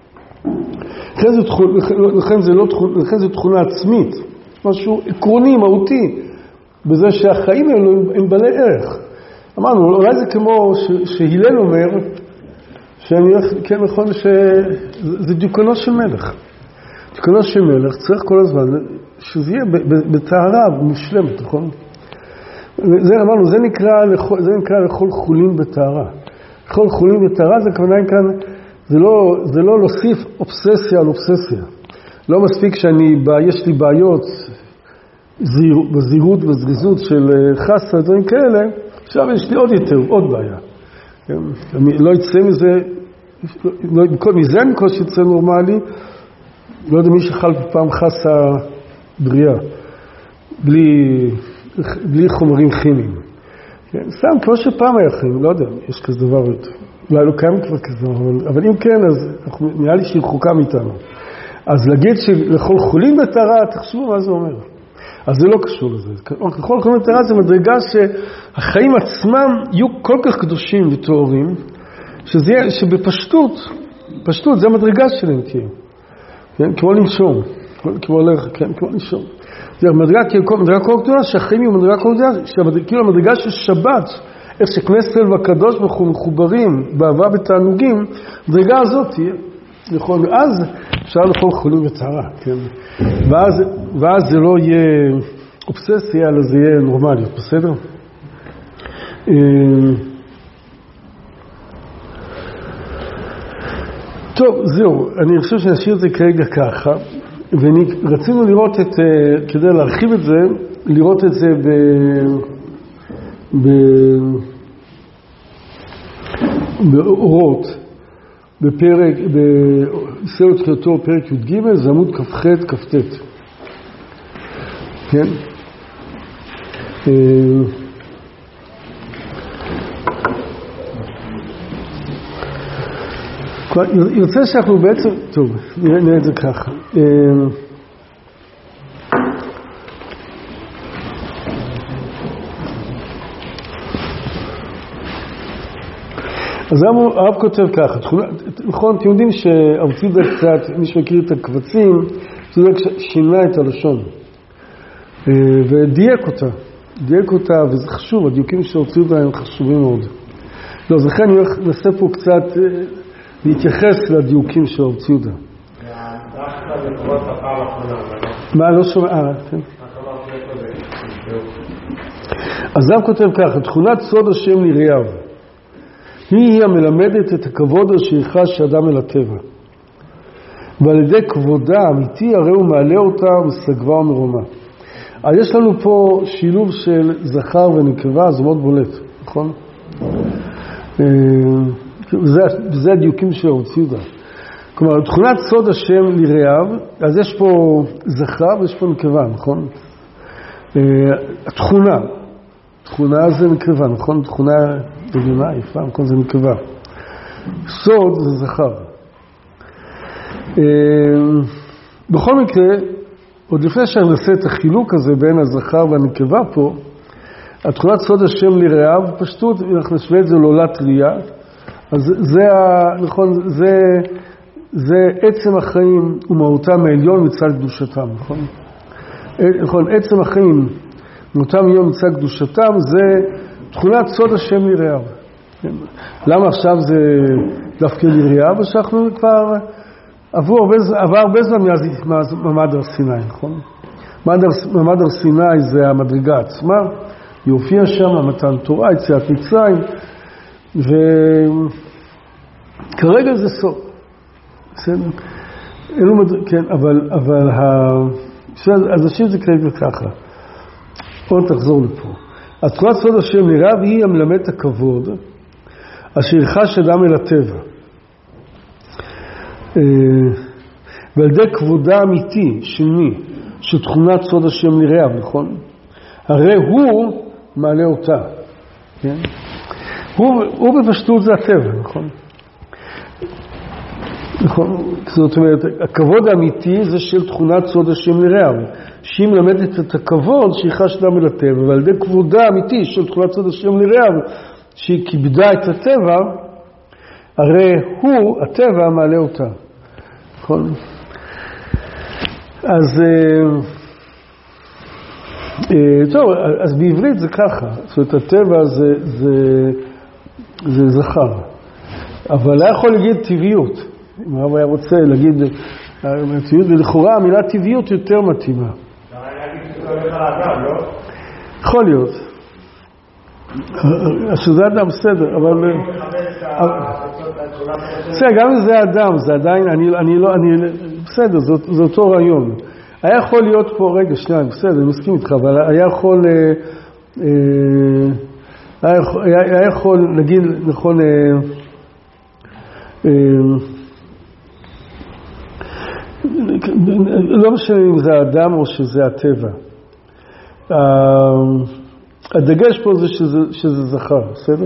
לכן זו תכונה עצמית, משהו עקרוני, מהותי, בזה שהחיים האלו הם בעלי ערך. אמרנו, אולי זה כמו שהילל אומר, כן נכון שזה דיוקנו של מלך. דיוקנו של מלך צריך כל הזמן שזה יהיה בטהרה מושלמת, נכון? זה אמרנו, זה נקרא לכל חולין בטהרה. לכל חולין בטהרה זה כמובן כאן, זה לא להוסיף אובססיה על אובססיה. לא מספיק יש לי בעיות בזהירות וזריזות של חסה, דברים כאלה, עכשיו יש לי עוד בעיה. לא יצא מזה, מזה אני כל שיצא נורמלי, לא יודע מי שחל פעם חסה בריאה, בלי חומרים כימיים. סתם, כמו שפעם היה כימי, לא יודע, יש כזה דבר, אולי לא קיים כבר כזה דבר, אבל אם כן, אז נראה לי שהיא רחוקה מאיתנו. אז להגיד שלכל חולים בטהרה, תחשבו מה זה אומר. אז זה לא קשור לזה. לכל חולים בטהרה זה מדרגה שהחיים עצמם יהיו כל כך קדושים וטהורים, שבפשטות, זה המדרגה שלהם תהיה. כן? כמו לנשום. כמו לנשום. זה מדרגה כל גדולה, שהחיים יהיו מדרגה כל גדולה, כאילו המדרגה של שבת, איך שכנסת ישראל והקדוש ברוך הוא מחוברים באהבה בתענוגים, המדרגה הזאת תהיה. ואז אפשר לכל חולים בטהרה, כן? ואז זה לא יהיה אובססיה, אלא זה יהיה נורמליות, בסדר? טוב, זהו, אני חושב שנשאיר את זה כרגע ככה, ורצינו לראות כדי להרחיב את זה, לראות את זה באורות, בפרק, בסרט תחילתו, פרק י"ג, זה עמוד כ"ח, כ"ט. כן? יוצא שאנחנו בעצם, טוב, נראה את זה ככה. אז הרב כותב ככה, נכון, אתם יודעים שהרב ציודה קצת, מי שמכיר את הקבצים, ציודה שינה את הלשון, ודייק אותה, וזה חשוב, הדיוקים של הרב ציודה הם חשובים מאוד. לא, אז לכן אני הולך לנסה פה קצת להתייחס לדיוקים של הרב ציודה. דווקא לקרוא את הפעם האחרונה. מה, לא שומע, כן. אז הרב כותב ככה, תכונת סוד השם ליראיו. היא המלמדת את הכבוד שיחש האדם אל הטבע. ועל ידי כבודה האמיתי הרי הוא מעלה אותה ומסגבה ומרומה. אז יש לנו פה שילוב של זכר ונקבה, זה מאוד בולט, נכון? זה הדיוקים של הרב ציודה. כלומר, תכונת סוד השם ליראיו, אז יש פה זכר ויש פה נקבה, נכון? תכונה זה נקבה, נכון? תכונה בגונה, יפה, נכון? זה נקבה. סוד זה זכר. בכל מקרה, עוד לפני שאני נעשה את החילוק הזה בין הזכר והנקבה פה, התכונת סוד השם ליראיו, פשטות, אנחנו נשווה את זה לעולת ראייה, אז זה, נכון, זה עצם החיים ומהותם העליון מצד קדושתם, נכון? נכון, עצם החיים ומהותם העליון מצד קדושתם, זה תכונת סוד השם ליראיו. למה עכשיו זה דווקא ליראיו? ושאנחנו כבר עבר הרבה זמן מאז מעמד הר סיני, נכון? מעמד הר סיני זה המדרגה עצמה, היא הופיעה שם, מתן תורה, יציאת מצרים, וכרגע זה סוף. בסדר? כן, אבל אז השם זה כרגע ככה. בואו תחזור לפה. אז תכונת סוד השם נראה, והיא המלמד את הכבוד, אשר ירחש אדם אל הטבע. ועל ידי כבודה אמיתי של מי? של תכונת סוד השם נראה, נכון? הרי הוא מעלה אותה. כן? הוא בפשטות זה הטבע, נכון? נכון, זאת אומרת, הכבוד האמיתי זה של תכונת סוד השם נראה, שהיא מלמדת את הכבוד שיחש אדם אל הטבע, ועל ידי כבודה האמיתי של תכונת סוד השם נראה, שהיא כיבדה את הטבע, הרי הוא, הטבע, מעלה אותה. נכון? אז טוב, אז בעברית זה ככה, זאת אומרת, הטבע זה זכר, אבל היה יכול להגיד טבעיות. אם הרב היה רוצה להגיד טבעיות, ולכאורה המילה טבעיות יותר מתאימה. יכול להיות. שזה אדם בסדר, אבל... בסדר, גם אם זה אדם, זה עדיין, בסדר, זה אותו רעיון. היה יכול להיות פה, רגע, שניים, בסדר, אני מסכים איתך, אבל היה יכול להגיד, נכון, לא משנה אם זה האדם או שזה הטבע. הדגש פה זה שזה זכר, בסדר?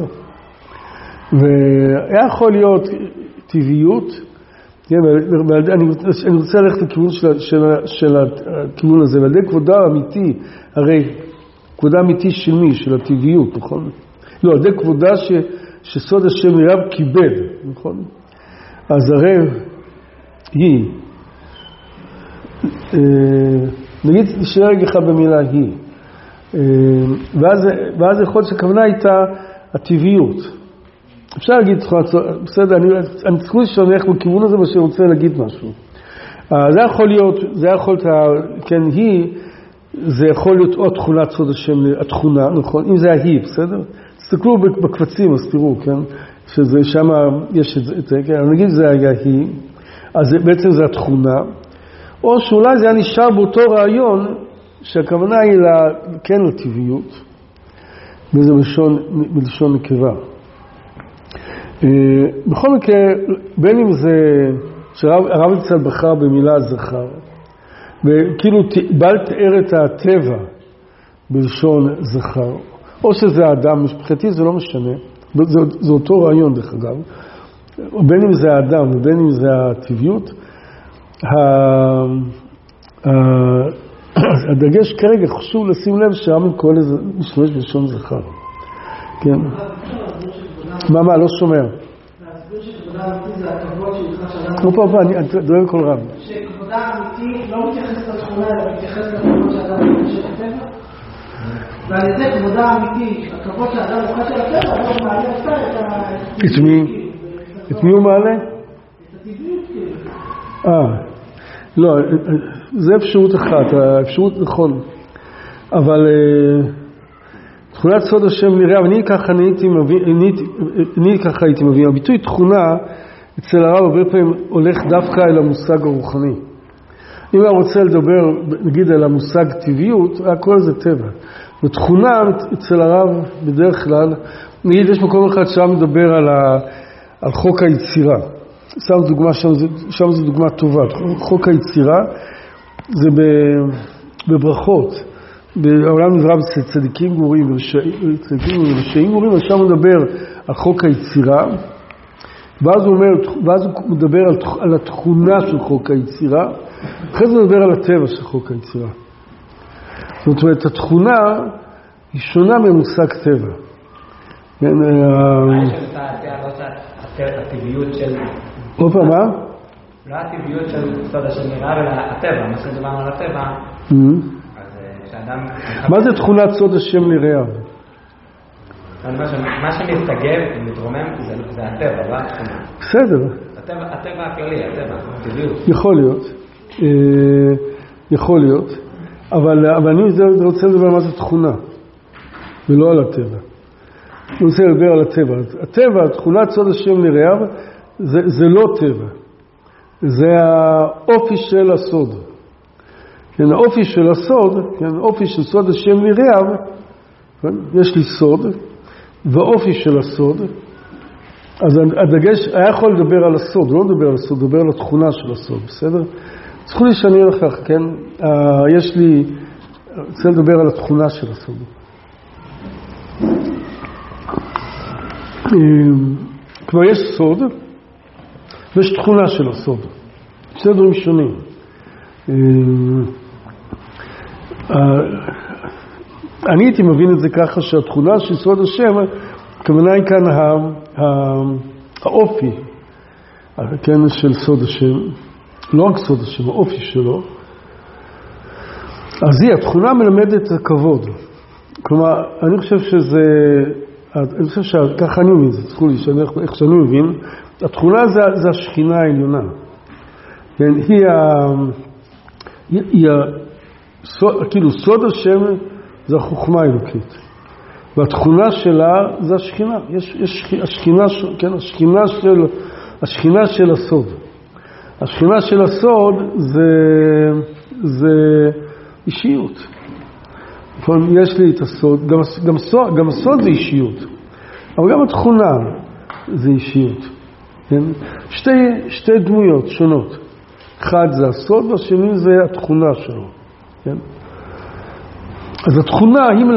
והיה יכול להיות טבעיות, אני רוצה ללכת לכיוון של הכיוון הזה, ועל ידי כבודה אמיתי, הרי כבודה אמיתי של מי? של הטבעיות, נכון? לא, על ידי כבודה שסוד השם נראה כיבד, נכון? אז הרי היא, נגיד שרגע אחד במילה היא, ואז יכול להיות שהכוונה הייתה הטבעיות. אפשר להגיד, בסדר, אני צריך לשנך בכיוון הזה מה שאני רוצה להגיד משהו. זה יכול להיות, כן, היא, זה יכול להיות עוד תכונת סוד השם, התכונה, נכון? אם זה ההיא, בסדר? תסתכלו בקבצים, אז תראו, כן? שזה שם, יש את זה, כן? נגיד זה היה היא, אז בעצם זה התכונה, או שאולי זה היה נשאר באותו רעיון, שהכוונה היא כן לטבעיות, וזה בלשון נקבה. בכל מקרה, בין אם זה, שהרב קצת בחר במילה זכר, וכאילו בא לתאר את הטבע בלשון זכר, או שזה האדם, משפחתי זה לא משנה, זה אותו רעיון דרך אגב, בין אם זה האדם ובין אם זה הטבעיות, הדגש כרגע חשוב לשים לב שהרב כל איזה משתמש בלשון זכר. כן? מה, לא שומע. להסביר שכבודה אמיתי זה הכבוד שיחש אדם. לא פה, אני דואג כל רב. שכבודה אמיתי לא מתייחס לתכונה, אלא מתייחס לכבוד שאדם מוקש של הטבע. ועל ידי כבודה אמיתי, הכבוד שאדם מוקש של הטבע, הוא מעלה אותה את מי? את מי הוא מעלה? את הטבעיות כאילו. לא, זה אפשרות אחת, האפשרות נכון. אבל תכונת סוד השם נראה, ואני ככה הייתי מבין, הביטוי תכונה אצל הרב הרבה פעמים הולך דווקא אל המושג הרוחני. אם הוא רוצה לדבר, נגיד, על המושג טבעיות, הכל זה טבע. ותכונה אצל הרב בדרך כלל, נגיד, יש מקום אחד שם מדבר על חוק היצירה. שם דוגמה, שם זו דוגמה טובה. חוק היצירה זה בברכות. בעולם נברא צדיקים גמורים ורשעים גמורים, ושם הוא מדבר על חוק היצירה, ואז הוא מדבר על התכונה של חוק היצירה, אחרי זה הוא מדבר על הטבע של חוק היצירה. זאת אומרת, התכונה היא שונה ממושג טבע. הטבעיות של... אופה, מה? לא הטבעיות של סוד השם נראה, אלא הטבע, מה שדיברנו על הטבע. מה זה תכונת סוד השם נראה? מה שמסתגב ומתרומם זה הטבע, לא התכונה. בסדר. הטבע הכללי, הטבע, הטבעיות. יכול להיות. אבל אני רוצה לדבר על מה זה תכונה, ולא על הטבע. אני רוצה לדבר על הטבע. הטבע, תכונת סוד השם לרעיו, זה לא טבע. זה האופי של הסוד. כן, האופי של הסוד, כן, האופי של סוד השם לרעיו, כן, יש לי סוד, והאופי של הסוד, אז הדגש, היה יכול לדבר על הסוד, לא לדבר על הסוד, לדבר על התכונה של הסוד, בסדר? צריכו לי שאני הולך לך, כן? יש לי, רוצה לדבר על התכונה של הסוד. כבר יש סוד, ויש תכונה של הסוד. שני דברים שונים. אני הייתי מבין את זה ככה שהתכונה של סוד השם, הכוונה היא כאן האופי, כן, של סוד השם, לא רק סוד השם, האופי שלו. אז התכונה מלמדת את הכבוד. כלומר, אני חושב שזה, אני חושב שככה אני מבין, זה צריכו לי, איך שאני מבין, התכונה זה השכינה העליונה. כן, כאילו סוד השם זה החוכמה האלוקית. והתכונה שלה זה השכינה. יש השכינה, כן, השכינה של הסוד. השכינה של הסוד זה אישיות. יש לי את הסוד, גם הסוד זה אישיות. אבל גם התכונה זה אישיות. כן? שתי דמויות שונות. אחד זה הסוד והשני זה התכונה שלו. כן? אז התכונה היא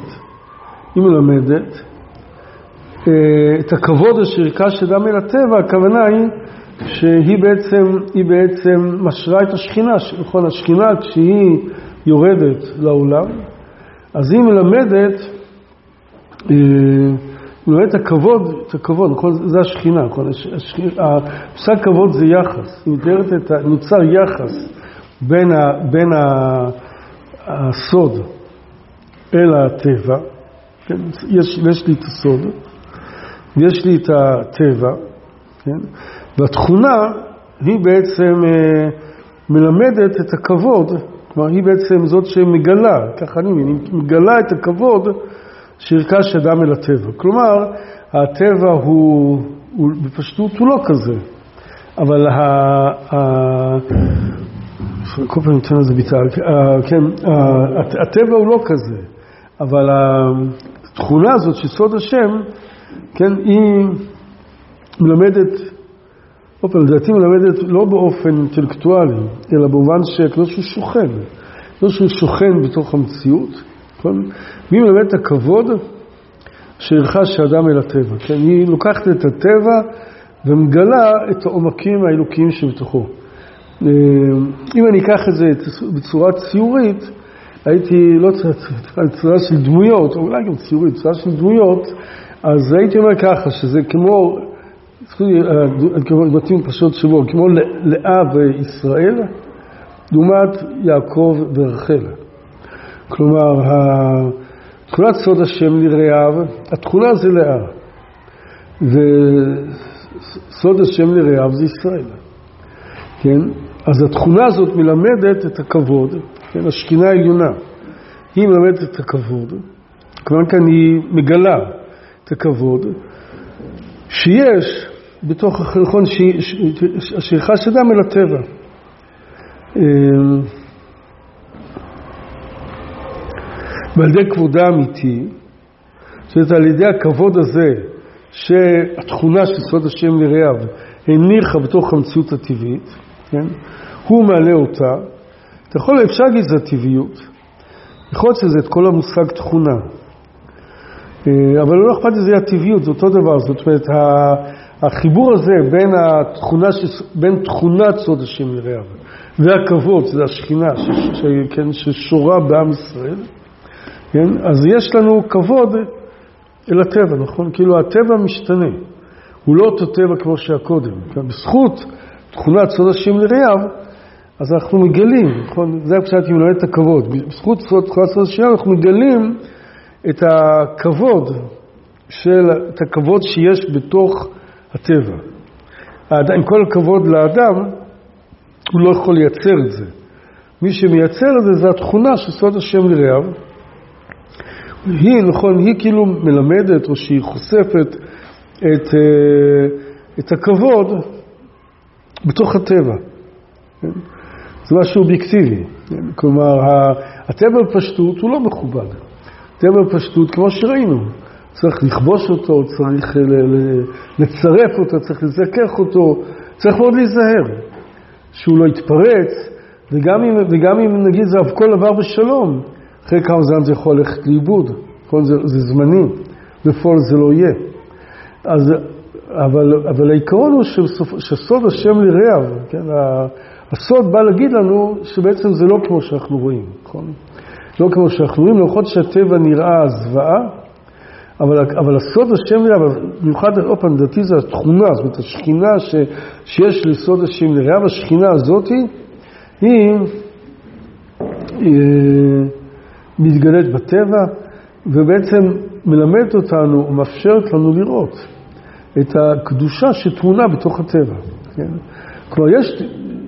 מלמדת את הכבוד אשר יקש אדם אל הטבע. הכוונה היא שהיא בעצם משרה את השכינה. נכון, השכינה כשהיא יורדת לעולם, אז היא מלמדת את הכבוד, נכון? זה השכינה, נכון? המושג כבוד זה יחס. היא מתארת נוצר יחס בין הסוד אל הטבע. כן? יש לי את הסוד, ויש לי את הטבע, כן? והתכונה היא בעצם מלמדת את הכבוד, כלומר היא בעצם זאת שמגלה, ככה אני מבין, מגלה את הכבוד שירכש אדם אל הטבע. כלומר, הטבע הוא בפשטות הוא לא כזה, אבל כל פעם נותן לזה ביטה, כן, הטבע הוא לא כזה, אבל התכונה הזאת שסוד השם, כן, היא מלמדת, לדעתי מלמדת לא באופן אינטלקטואלי, אלא במובן שכמו שהוא שוכן, כמו שהוא שוכן בתוך המציאות, כן? והיא מלמדת את הכבוד שירכש האדם אל הטבע, כן? היא לוקחת את הטבע ומגלה את העומקים האלוקיים שבתוכו. אם אני אקח את זה בצורה ציורית, הייתי לא צורה של דמויות, או אולי גם ציורית, צורה של דמויות, אז הייתי אומר ככה, שזה כמו, בתים פשוט שבו, כמו לאה וישראל, לעומת יעקב ורחל. כלומר, תכונת סוד השם לרעיו, התכונה זה לאה, וסוד השם לרעיו זה ישראל. כן? אז התכונה הזאת מלמדת את הכבוד, כן? השכינה העליונה, היא מלמדת את הכבוד, כלומר כאן היא מגלה את הכבוד, שיש בתוך החלכון שירכש אדם אל הטבע. ועל ידי כבודה אמיתי, זאת אומרת על ידי הכבוד הזה שהתכונה של סוד השם לרעיו הניחה בתוך המציאות הטבעית, כן? הוא מעלה אותה, אפשר להגיד זה הטבעיות, יכול להיות שזה את כל המושג תכונה, אבל לא אכפת לי זה הטבעיות, זה אותו דבר, זאת אומרת החיבור הזה בין תכונת סוד השם לרעיו והכבוד, זה השכינה ששורה בעם ישראל, כן? אז יש לנו כבוד אל הטבע, נכון? כאילו הטבע משתנה, הוא לא אותו טבע כמו שהקודם, כן? בזכות תכונת סוד השם לרעיו, אז אנחנו מגלים, נכון? זה הפשט אם נולד את הכבוד, בזכות תכונת סוד השם אנחנו מגלים את הכבוד את הכבוד שיש בתוך הטבע. עם כל הכבוד לאדם, הוא לא יכול לייצר את זה. מי שמייצר את זה, זה התכונה של סוד השם לרעיו. היא, נכון, היא כאילו מלמדת, או שהיא חושפת את הכבוד בתוך הטבע. זה משהו אובייקטיבי. כלומר, הטבע בפשטות הוא לא מכובד. הטבע בפשטות, כמו שראינו, צריך לכבוש אותו, צריך לצרף אותו, צריך לזכך אותו, צריך מאוד להיזהר, שהוא לא יתפרץ, וגם אם נגיד זה כל דבר בשלום, אחרי כמה זמן זה יכול ללכת לאיבוד, זה זמני, בפועל זה לא יהיה. אבל העיקרון הוא שסוד השם לרעיו, כן? הסוד בא להגיד לנו שבעצם זה לא כמו שאנחנו רואים, נכון? לא כמו שאנחנו רואים, למרות שהטבע נראה זוועה, אבל הסוד השם לרעיו, במיוחד אופן דתי זה התכונה, זאת אומרת השכינה שיש לסוד השם לרעיו, השכינה הזאת היא מתגלית בטבע, ובעצם מלמדת אותנו, ומאפשרת לנו לראות את הקדושה שתמונה בתוך הטבע. כן? כלומר, יש,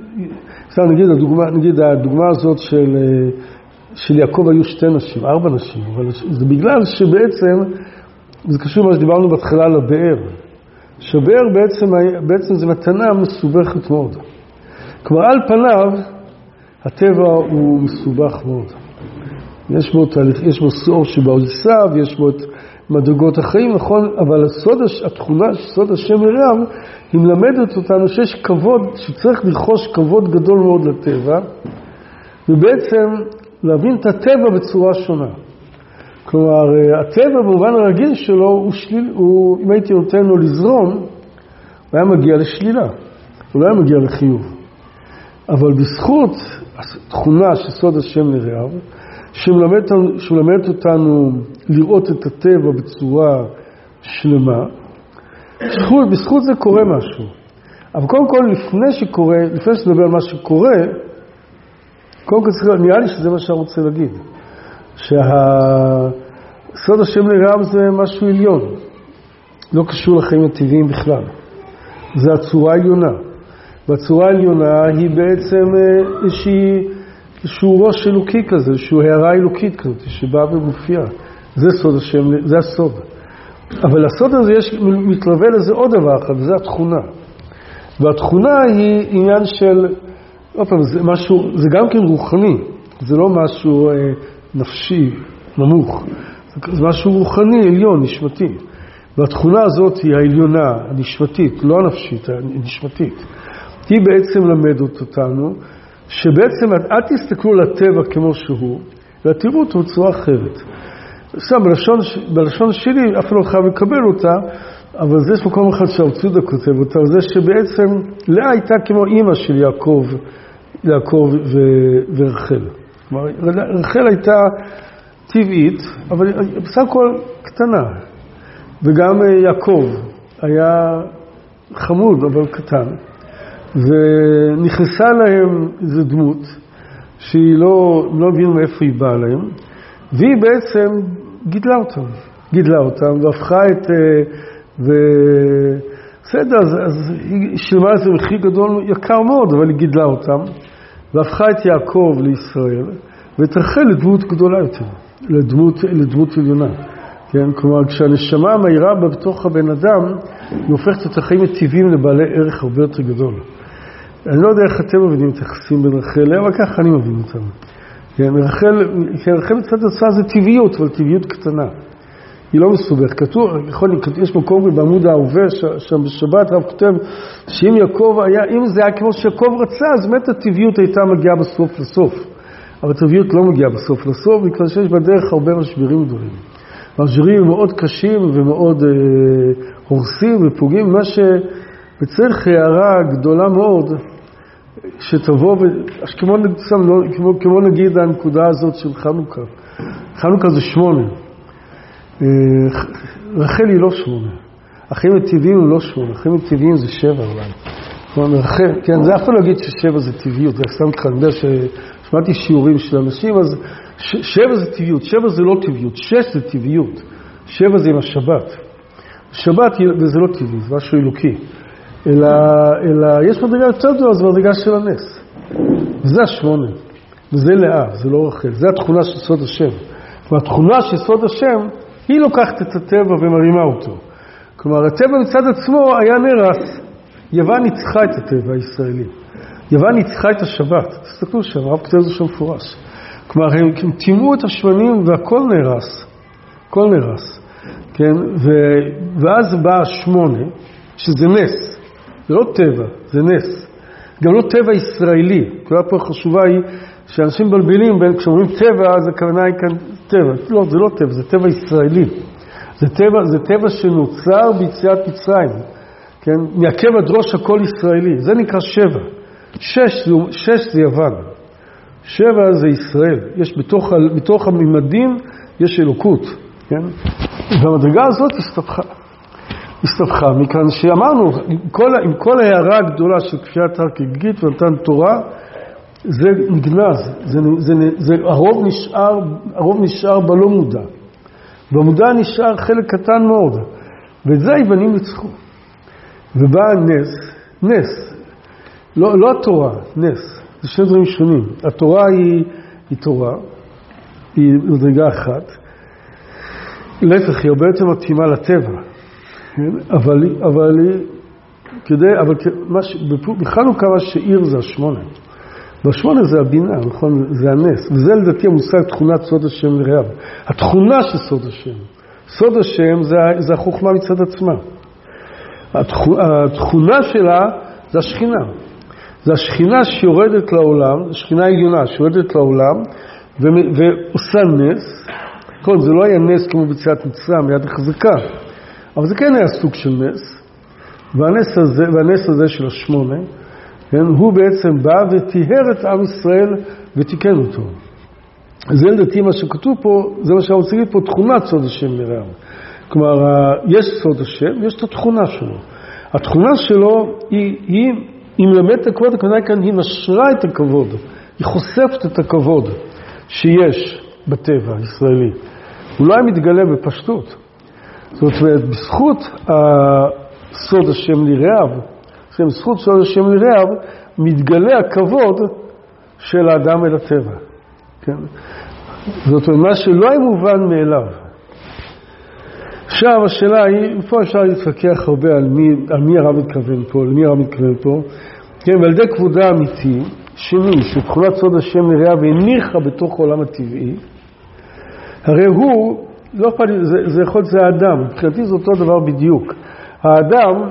נגיד הדוגמה הזאת של יעקב היו 2 נשים, 4 נשים, אבל זה בגלל שבעצם, זה קשור מה שדיברנו בהתחלה על הבאר, שהבאר בעצם זה מתנה מסובכת מאוד. כלומר, על פניו, הטבע הוא מסובך מאוד. יש בו סור שבעוזיו, יש בו את מדרגות החיים, נכון? אבל התכונה של סוד השם לרעיו, היא מלמדת אותנו שיש כבוד, שצריך לרכוש כבוד גדול מאוד לטבע, ובעצם להבין את הטבע בצורה שונה. כלומר, הטבע במובן הרגיל שלו, אם הייתי נותן לו לזרום, הוא היה מגיע לשלילה, הוא לא היה מגיע לחיוב. אבל בזכות התכונה של סוד השם לרעיו, שמלמדת אותנו לראות את הטבע בצורה שלמה, בזכות זה קורה משהו. אבל קודם כל, לפני שנדבר על מה שקורה, קודם כל נראה לי שזה מה שאני רוצה להגיד. שהסוד השם לרעיו זה משהו עליון. לא קשור לחיים הטבעיים בכלל. זה הצורה העליונה. והצורה העליונה היא בעצם איזשהו ראש אלוקי כזה, איזשהו הערה אלוקית כזאת, שבאה ומופיעה. זה סוד השם, זה הסוד. אבל הסוד הזה מתלווה לזה עוד דבר אחד, וזה התכונה. והתכונה היא עניין של, זה גם כן רוחני, זה לא משהו נפשי, נמוך. זה משהו רוחני, עליון, נשמתי. והתכונה הזאת היא העליונה, הנשמתית, לא הנפשית, הנשמתית. היא בעצם למדת אותנו, שבעצם אל תסתכלו לטבע כמו שהוא, אלא תראו אותו בצורה אחרת. בלשון שלי, אף לא חייב לקבל אותה, אבל זה יש מקום אחד שהרצודה כותב אותה, זה שבעצם לאה הייתה כמו אימא של יעקב ורחל. כלומר, רחל הייתה טבעית, אבל בסך הכל קטנה. וגם יעקב היה חמוד, אבל קטן. ונכנסה להם איזו דמות שהיא לא הבינו מאיפה היא באה להם, והיא בעצם גידלה אותם והפכה בסדר, אז היא שילמה איזה מחיר גדול, יקר מאוד, אבל היא גידלה אותם, והפכה את יעקב לישראל, ואת רחל לדמות גדולה יותר, לדמות עליונה. כן? כלומר, כשהנשמה מהירה בתוך הבן אדם, היא הופכת את החיים הטבעיים לבעלי ערך הרבה יותר גדול. אני לא יודע איך אתם מבינים את היחסים בין רחל, אבל ככה אני מבין אותם. כן, רחל מצד הצעה זה טבעיות, אבל טבעיות קטנה. היא לא מסובך. יש מקום בעמוד ההווה, שם בשבת רב כותב, שאם זה היה כמו שיעקב רצה, אז באמת הטבעיות הייתה מגיעה בסוף לסוף. אבל הטבעיות לא מגיעה בסוף לסוף, מכיוון שיש בדרך הרבה משברים גדולים. משברים מאוד קשים ומאוד הורסים ופוגעים, מה שצריך הערה גדולה מאוד, שתבוא, כמו נגיד הנקודה הזאת של חנוכה. חנוכה זה 8. רחל היא לא 8. החיים הטבעיים הם לא 8. החיים הטבעיים זה 7 אולי. רחל, כן, זה אף פעם להגיד ש7 זה טבעיות. זה סתם כאן, שמעתי שיעורים של אנשים, אז 7 זה טבעיות, 7 זה לא טבעיות, 6 זה טבעיות. 7 זה עם השבת. שבת זה לא טבעי, זה משהו אלוקי. אלא יש מדרגה יותר גדולה, זה מדרגה של הנס. וזה 8. וזה לאה, זה לא רחל. זה התכונה של סוד השם. והתכונה של סוד השם, היא לוקחת את הטבע ומרימה אותו. כלומר, הטבע מצד עצמו היה נרס. יוון ניצחה את הטבע הישראלי. יוון ניצחה את השבת. תסתכלו שם, הרב כותב זה שם מפורש. כלומר, הם טימאו את השמנים והכל נרס. הכל נרס. כן? ואז באה 8, שזה נס. זה לא טבע, זה נס. גם לא טבע ישראלי. כלומר, פה החשובה היא שאנשים בלבלים בין, כשאומרים טבע, אז הכוונה היא כאן טבע. לא, זה לא טבע, זה טבע ישראלי. זה טבע שנוצר ביציאת מצרים. כן? מעכב עד ראש הכל ישראלי. זה נקרא 7. 6 זה יוון. 7 זה ישראל. יש בתוך הממדים יש אלוקות. כן? והמדרגה הזאת הסתבכה. מכאן שאמרנו, עם כל ההערה הגדולה של כפיית הר כגיגית ונתן תורה, זה נגנז. הרוב נשאר בלא מודע. במודע נשאר חלק קטן מאוד. ואת זה היוונים ניצחו. ובא נס. לא התורה, נס. זה שני דברים שונים. התורה היא תורה. היא מדרגה אחת. להפך, היא הרבה יותר מתאימה לטבע. אבל בחנוכה מה שעיר זה 8. ב8 זה הבינה, נכון? זה הנס. וזה לדעתי המושג תכונת סוד השם לרעיו. התכונה של סוד השם. סוד השם זה החוכמה מצד עצמה. התכונה שלה זה השכינה. זה השכינה שיורדת לעולם, השכינה העליונה שיורדת לעולם ועושה נס. נכון, זה לא היה נס כמו ביציאת מצרים, יד חזקה. אבל זה כן היה סוג של נס. והנס הזה של 8, כן, הוא בעצם בא וטיהר את עם ישראל ותיקן אותו. זה לדעתי מה שכתוב פה, זה מה שאני רוצה להגיד פה, תכונת סוד השם לרעיו. כלומר, יש סוד השם, יש את התכונה שלו. התכונה שלו היא מלמדת את הכבוד, הכוונה כאן היא נשרה את הכבוד, היא חושפת את הכבוד שיש בטבע הישראלי. הוא לא היה מתגלה בפשטות. זאת אומרת, בזכות סוד השם לרעיו, בזכות סוד השם לרעיו, מתגלה הכבוד של האדם אל הטבע. כן? זאת אומרת, מה שלא היה מובן מאליו. עכשיו, השאלה היא, פה אפשר להתפקח הרבה על מי הרב מתכוון פה, כן, ועל ידי כבודה אמיתי, שני, שתכונת סוד השם לרעיו הניחה בתוך העולם הטבעי, הרי הוא, לא אכפת לי, זה יכול להיות זה האדם, מבחינתי זה אותו דבר בדיוק. האדם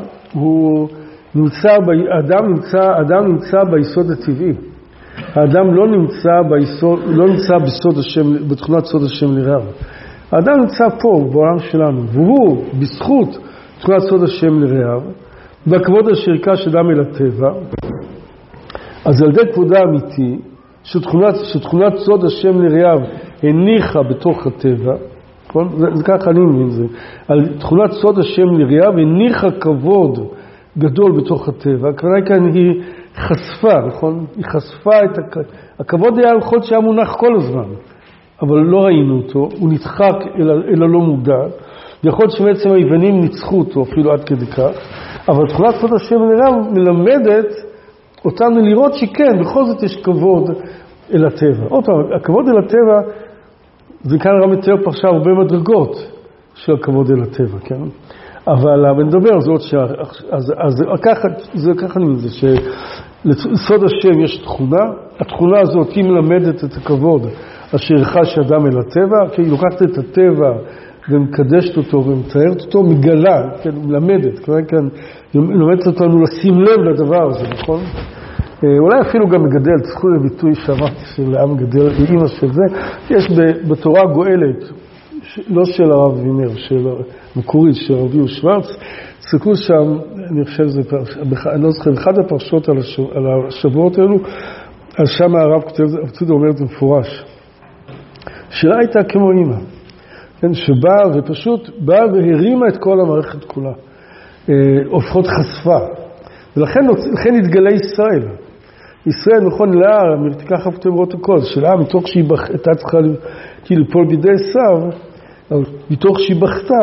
נמצא ביסוד הטבעי. האדם לא נמצא בסוד השם, בתכונת סוד השם לרעיו. האדם נמצא פה, בעולם שלנו, והוא, בזכות תכונת סוד השם לרעיו, והכבוד אשר יקש אדם אל הטבע, אז על ידי כבודה אמיתי, שתכונת סוד השם לרעיו הניחה בתוך הטבע, זה ככה אני מבין זה, על תכונת סוד השם לרעיו הניחה כבוד גדול בתוך הטבע, הכוונה כאן היא חשפה, נכון? היא חשפה את הכבוד היה יכול שהיה מונח כל הזמן, אבל לא ראינו אותו, הוא נדחק אל הלא מודע, יכול להיות שבעצם היוונים ניצחו אותו אפילו עד כדי כך, אבל תכונת סוד השם לרעיו מלמדת אותנו לראות שכן, בכל זאת יש כבוד אל הטבע. עוד פעם, הכבוד אל הטבע, זה כאן הרב מתאר פה עכשיו הרבה מדרגות של הכבוד אל הטבע, כן? אבל נדבר על זאת, אז ככה אני מבין, שלסוד השם יש תכונה, התכונה הזאת היא מלמדת את הכבוד אשר ירחש אדם אל הטבע, כי היא לוקחת את הטבע ומקדשת אותו ומתארת אותו, מגלה, כן, מלמדת, כאן מלמדת אותנו לשים לב לדבר הזה, נכון? אולי אפילו גם מגדל, תזכו לביטוי שאמרתי של עם גדל, אימא של זה, יש בתורה גואלת, לא של הרב וינר, של המקורית, של רבי שוורץ, תסתכלו שם, אני חושב שזה, אני לא זוכר, אחד הפרשות על השבועות האלו, אז שם הרב כתוב, אומר את זה מפורש. שאלה הייתה כמו אימא, כן, שבאה ופשוט באה והרימה את כל המערכת כולה, הופכות חשפה, ולכן התגלה ישראל. ישראל, נכון, לאה, תיקח אף תאמרות הכל, שאלה, מתוך שהיא הייתה צריכה כאילו ליפול בידי עשיו, מתוך שהיא בכתה,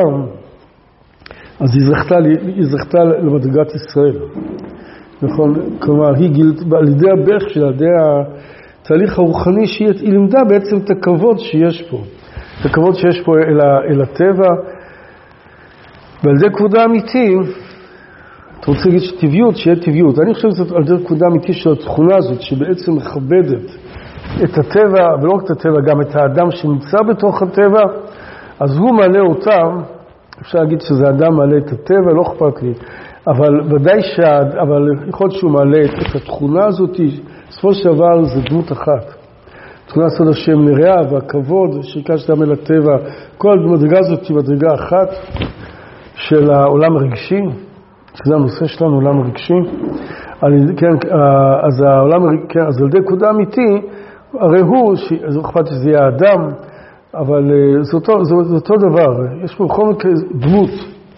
אז היא זכתה למדרגת ישראל. נכון, כלומר, היא גילת, על ידי הברך שלה, על ידי התהליך הרוחני שהיא לימדה בעצם את הכבוד שיש פה. את הכבוד שיש פה אל הטבע, ועל זה כבודה אמיתי, אתה רוצה להגיד שטבעיות, שיהיה טבעיות. אני חושב שעל זה כבודה אמיתי של התכונה הזאת, שבעצם מכבדת את הטבע, ולא רק את הטבע, גם את האדם שנמצא בתוך הטבע, אז הוא מעלה אותם, אפשר להגיד שזה אדם מעלה את הטבע, לא אכפת לי, אבל ודאי אבל יכול להיות שהוא מעלה את התכונה הזאת, בסופו של דבר זה דמות אחת. תכונה סוד השם לרעה והכבוד שהקשת אל הטבע, כל המדרגה הזאת היא מדרגה אחת של העולם הרגשי, שזה הנושא שלנו, עולם הרגשי. אז על די כבודה אמיתי, הרי הוא, זה אכפת שזה יהיה האדם, אבל זה אותו דבר. יש פה בכל מקרה דמות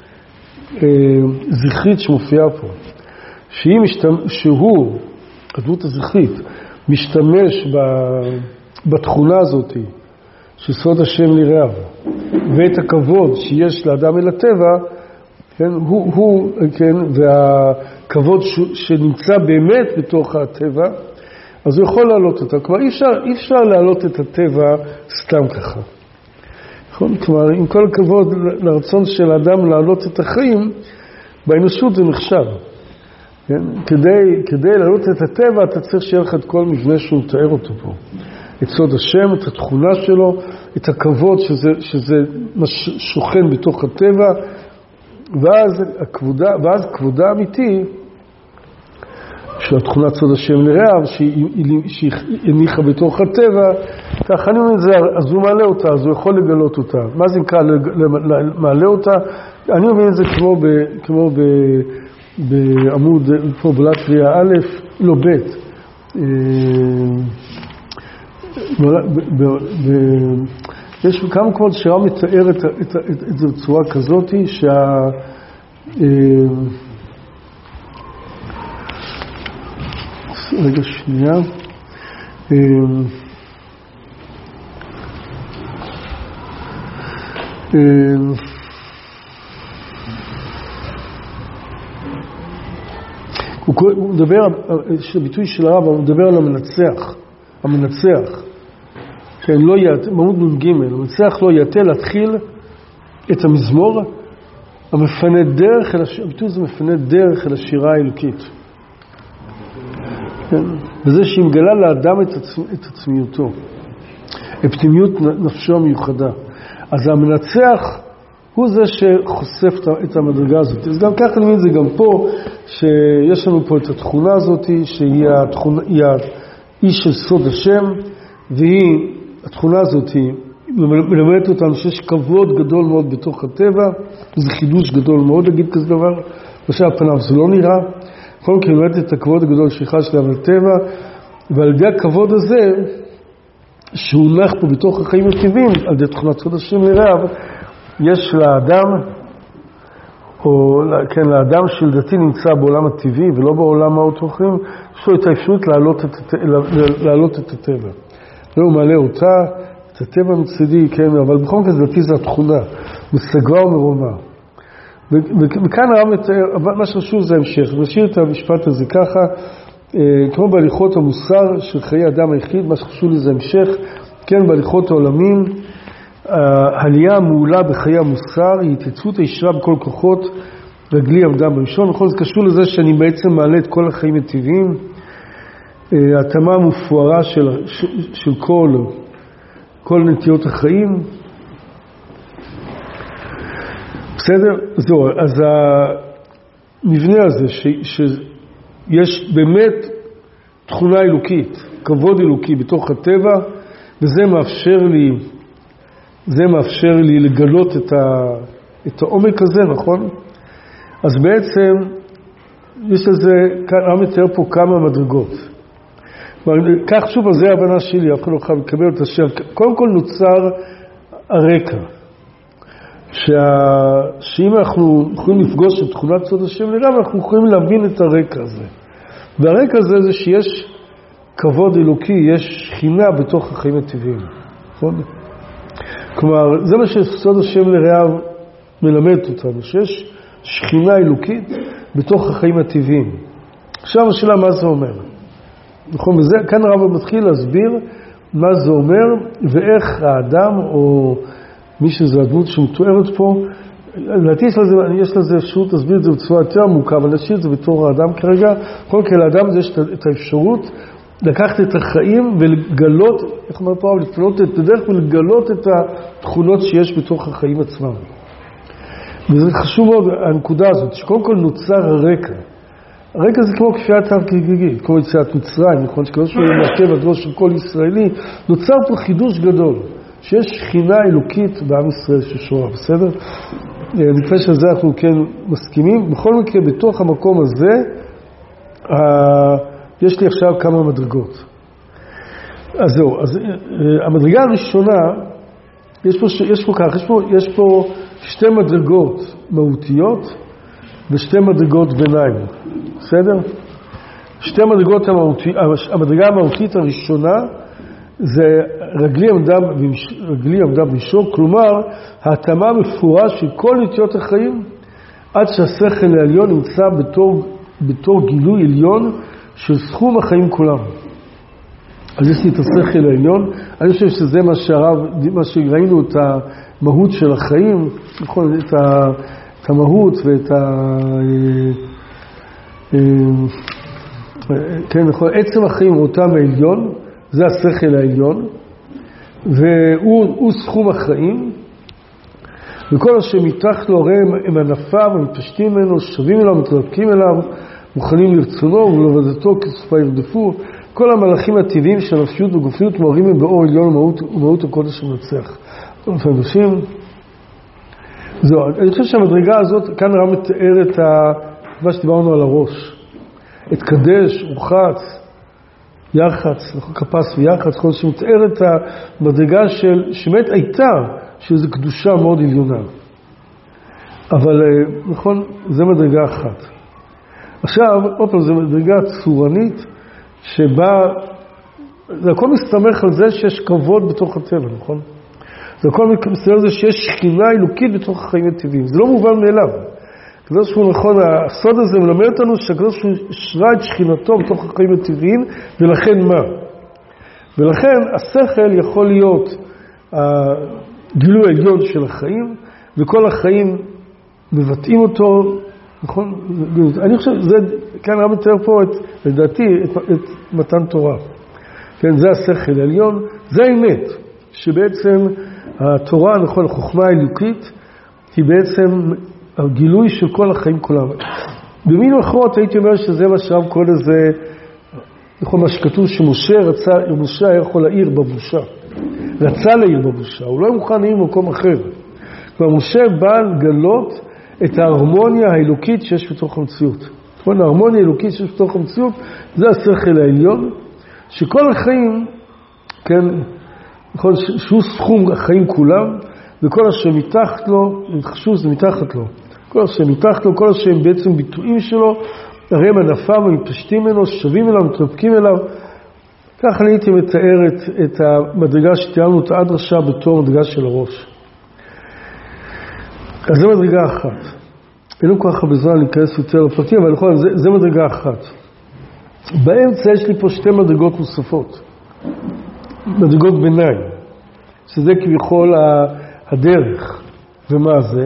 זכרית שמופיעה פה, שהוא, הדמות הזכרית, משתמש בתכונה הזאת של סוד השם לרעהו, ואת הכבוד שיש לאדם אל הטבע, כן, כן, והכבוד שנמצא באמת בתוך הטבע, אז הוא יכול להעלות אותה. כלומר, אי אפשר להעלות את הטבע סתם ככה. כלומר, עם כל הכבוד לרצון של האדם להעלות את החיים, באנושות זה נחשב. כן? כדי להעלות את הטבע, אתה צריך שיהיה לך את כל מבנה שהוא מתאר אותו פה. את סוד השם, את התכונה שלו, את הכבוד שזה שוכן בתוך הטבע, ואז כבודה אמיתי, של התכונת סוד השם לרעהו, שהיא הניחה בתוך הטבע, ככה אני אומר את זה, אז הוא מעלה אותה, אז הוא יכול לגלות אותה. מה זה נקרא מעלה אותה? אני אומר את זה כמו בעמוד, פה בלטריה א', לא ב', יש כמה כמו שירה מתאר את זה בצורה כזאת, רגע שנייה. הוא מדבר, הביטוי של הרב, הוא מדבר על המנצח, כן, לא יעתה, בעמוד נ"ג, המנצח לא יעתה להתחיל את המזמור, המפנה דרך, הביטוי זה מפנה דרך אל השירה האלוקית. כן? וזה שהיא מגלה לאדם את עצמיותו, את פנימיות נפשו המיוחדה. אז המנצח הוא זה שחושף את המדרגה הזאת. אז גם ככה נבין את זה גם פה, שיש לנו פה את התכונה הזאת, שהיא האיש של סוד השם, והיא, התכונה הזאת, מלמדת אותנו שיש כבוד גדול מאוד בתוך הטבע, וזה חידוש גדול מאוד להגיד כזה דבר, בשביל פניו זה לא נראה, כל כך מלמדת את הכבוד הגדול שליחה שלנו לטבע, ועל ידי הכבוד הזה, שהוא נח פה בתוך החיים הטבעיים, על ידי תכונת סוד השם לרעהו, יש לאדם, או כן, לאדם שלדעתי נמצא בעולם הטבעי ולא בעולם האוטרוחים, יש לו את האפשרות להעלות את הטבע. הוא מעלה אותה, את הטבע מצדי, כן, אבל בכל מקרה לדעתי זה התכונה, מסגרה ומרומה. וכאן הרב מתאר, מה שחשוב זה המשך, נשאיר את המשפט הזה ככה, כמו בהליכות המוסר של חיי אדם היחיד, מה שחשוב לי זה המשך, כן, בהליכות העולמים, העלייה המעולה בחיי המוסר היא התייצבות הישרה בכל כוחות רגלי עמדה בראשון, וכל זה קשור לזה שאני בעצם מעלה את כל החיים הטבעיים, ההתאמה המופוארה של כל נטיות החיים. בסדר? זהו, אז המבנה הזה שיש באמת תכונה אלוקית, כבוד אלוקי בתוך הטבע, וזה מאפשר לי לגלות את העומק הזה, נכון? אז בעצם יש לזה, אני מתאר פה כמה מדרגות. כך שוב, אז זה ההבנה שלי, אף אחד לא חייב לקבל את השם. קודם כל נוצר הרקע. שאם אנחנו יכולים לפגוש את תכונת סוד השם לרעהו, אנחנו יכולים להבין את הרקע הזה. והרקע הזה זה שיש כבוד אלוקי, יש שכינה בתוך החיים הטבעיים. נכון? כלומר, זה מה שסוד השם לרעהו מלמד אותנו, שיש שכינה אלוקית בתוך החיים הטבעיים. עכשיו השאלה מה זה אומר? נכון? וזה, כאן הרב מתחיל להסביר מה זה אומר, ואיך האדם, או מי שזה הדמות שמתוארת פה, לדעתי יש לזה אפשרות להסביר את זה בצורה יותר עמוקה, אבל נשאיר את זה בתור האדם כרגע. כל כך לאדם יש את האפשרות לקחת את החיים ולגלות, איך אומר פה, לפנות את הדרך ולגלות את התכונות שיש בתוך החיים עצמם. וזה חשוב מאוד, הנקודה הזאת, שקודם כל נוצר הרקע. הרקע זה כמו כפיית עם כגיגית, כמו יציאת מצרים, נכון? שכמו שהוא מרכב הדבר של כל ישראלי, נוצר פה חידוש גדול, שיש שכינה אלוקית בעם ישראל ששורה, בסדר? אני חושב שזה אנחנו כן מסכימים. בכל מקרה, בתוך המקום הזה, יש לי עכשיו כמה מדרגות. אז זהו, אז המדרגה הראשונה, יש פה שתי מדרגות מהותיות ושתי מדרגות ביניים, בסדר? שתי מדרגות המדרגה המהותית הראשונה זה רגלי עמדה במישור, כלומר ההתאמה מפורש של כל נטיות החיים עד שהשכל העליון נמצא בתור גילוי עליון של סכום החיים כולם. אז יש לי את השכל העליון, אני חושב שזה מה שראינו את המהות של החיים, נכון, את המהות ואת כן, נכון, עצם החיים הוא אותם העליון, זה השכל העליון, והוא סכום החיים, וכל אשר מתחת לו הרי הם ענפיו, מתפשטים ממנו, שווים אליו, מתרפקים אליו, מוכנים לרצונו ולעבודתו כסופה ירדפו. כל המלאכים הטבעיים של נפשיות וגופניות מוארים הם באור עליון ומהות הקודש המנצח. מפרשים. זהו, אני חושב שהמדרגה הזאת, כאן הרב מתאר את מה שדיברנו על הראש. את קדש, רוחץ, יחץ, כפס ויחץ, כל שמתאר את המדרגה שבאמת הייתה, שזו קדושה מאוד עליונה. אבל נכון, זו מדרגה אחת. עכשיו, עוד פעם, זו מדרגה צורנית, שבה, זה הכל מסתמך על זה שיש כבוד בתוך הטבע, נכון? זה הכל מסתמך על זה שיש שכינה אלוקית בתוך החיים הטבעיים. זה לא מובן מאליו. כזה שהוא נכון, הסוד הזה מלמד אותנו שכזה שהוא שרה את שכינתו בתוך החיים הטבעיים, ולכן מה? ולכן השכל יכול להיות הגילוי העליון של החיים, וכל החיים מבטאים אותו, נכון? אני חושב, כאן הרב מתאר פה לדעתי, את מתן תורה. כן, זה השכל העליון, זה האמת, שבעצם התורה, נכון, החוכמה האלוקית, היא בעצם הגילוי של כל החיים כולם. במילים אחרות הייתי אומר שזה מה שהרב קורא לזה, נכון, מה שכתוב שמשה היה יכול להעיר בבושה. רצה להעיר בבושה, הוא לא מוכן להעיר במקום אחר. כלומר, משה בא לגלות את ההרמוניה האלוקית שיש בתוך המציאות. נכון, ההרמוניה האלוקית שיש בתוך המציאות, זה השכל העליון, שכל החיים, כן, נכון, שהוא סכום החיים כולם, וכל אשר מתחת לו, חשוב זה מתחת לו. כל אשר מתחת לו, כל אשר הם בעצם ביטויים שלו, הרי הם ענפיו, הם מתפשטים ממנו, שווים אליו, מתרפקים אליו. כך אני הייתי מתאר את המדרגה שתיארנו את הדרשה בתור מדרגה של הראש. אז זו מדרגה אחת. אין לו ככה בזמן להיכנס יותר לפרטים, אבל נכון, זה מדרגה אחת. באמצע יש לי פה שתי מדרגות נוספות. מדרגות ביניים. שזה כביכול הדרך. ומה זה?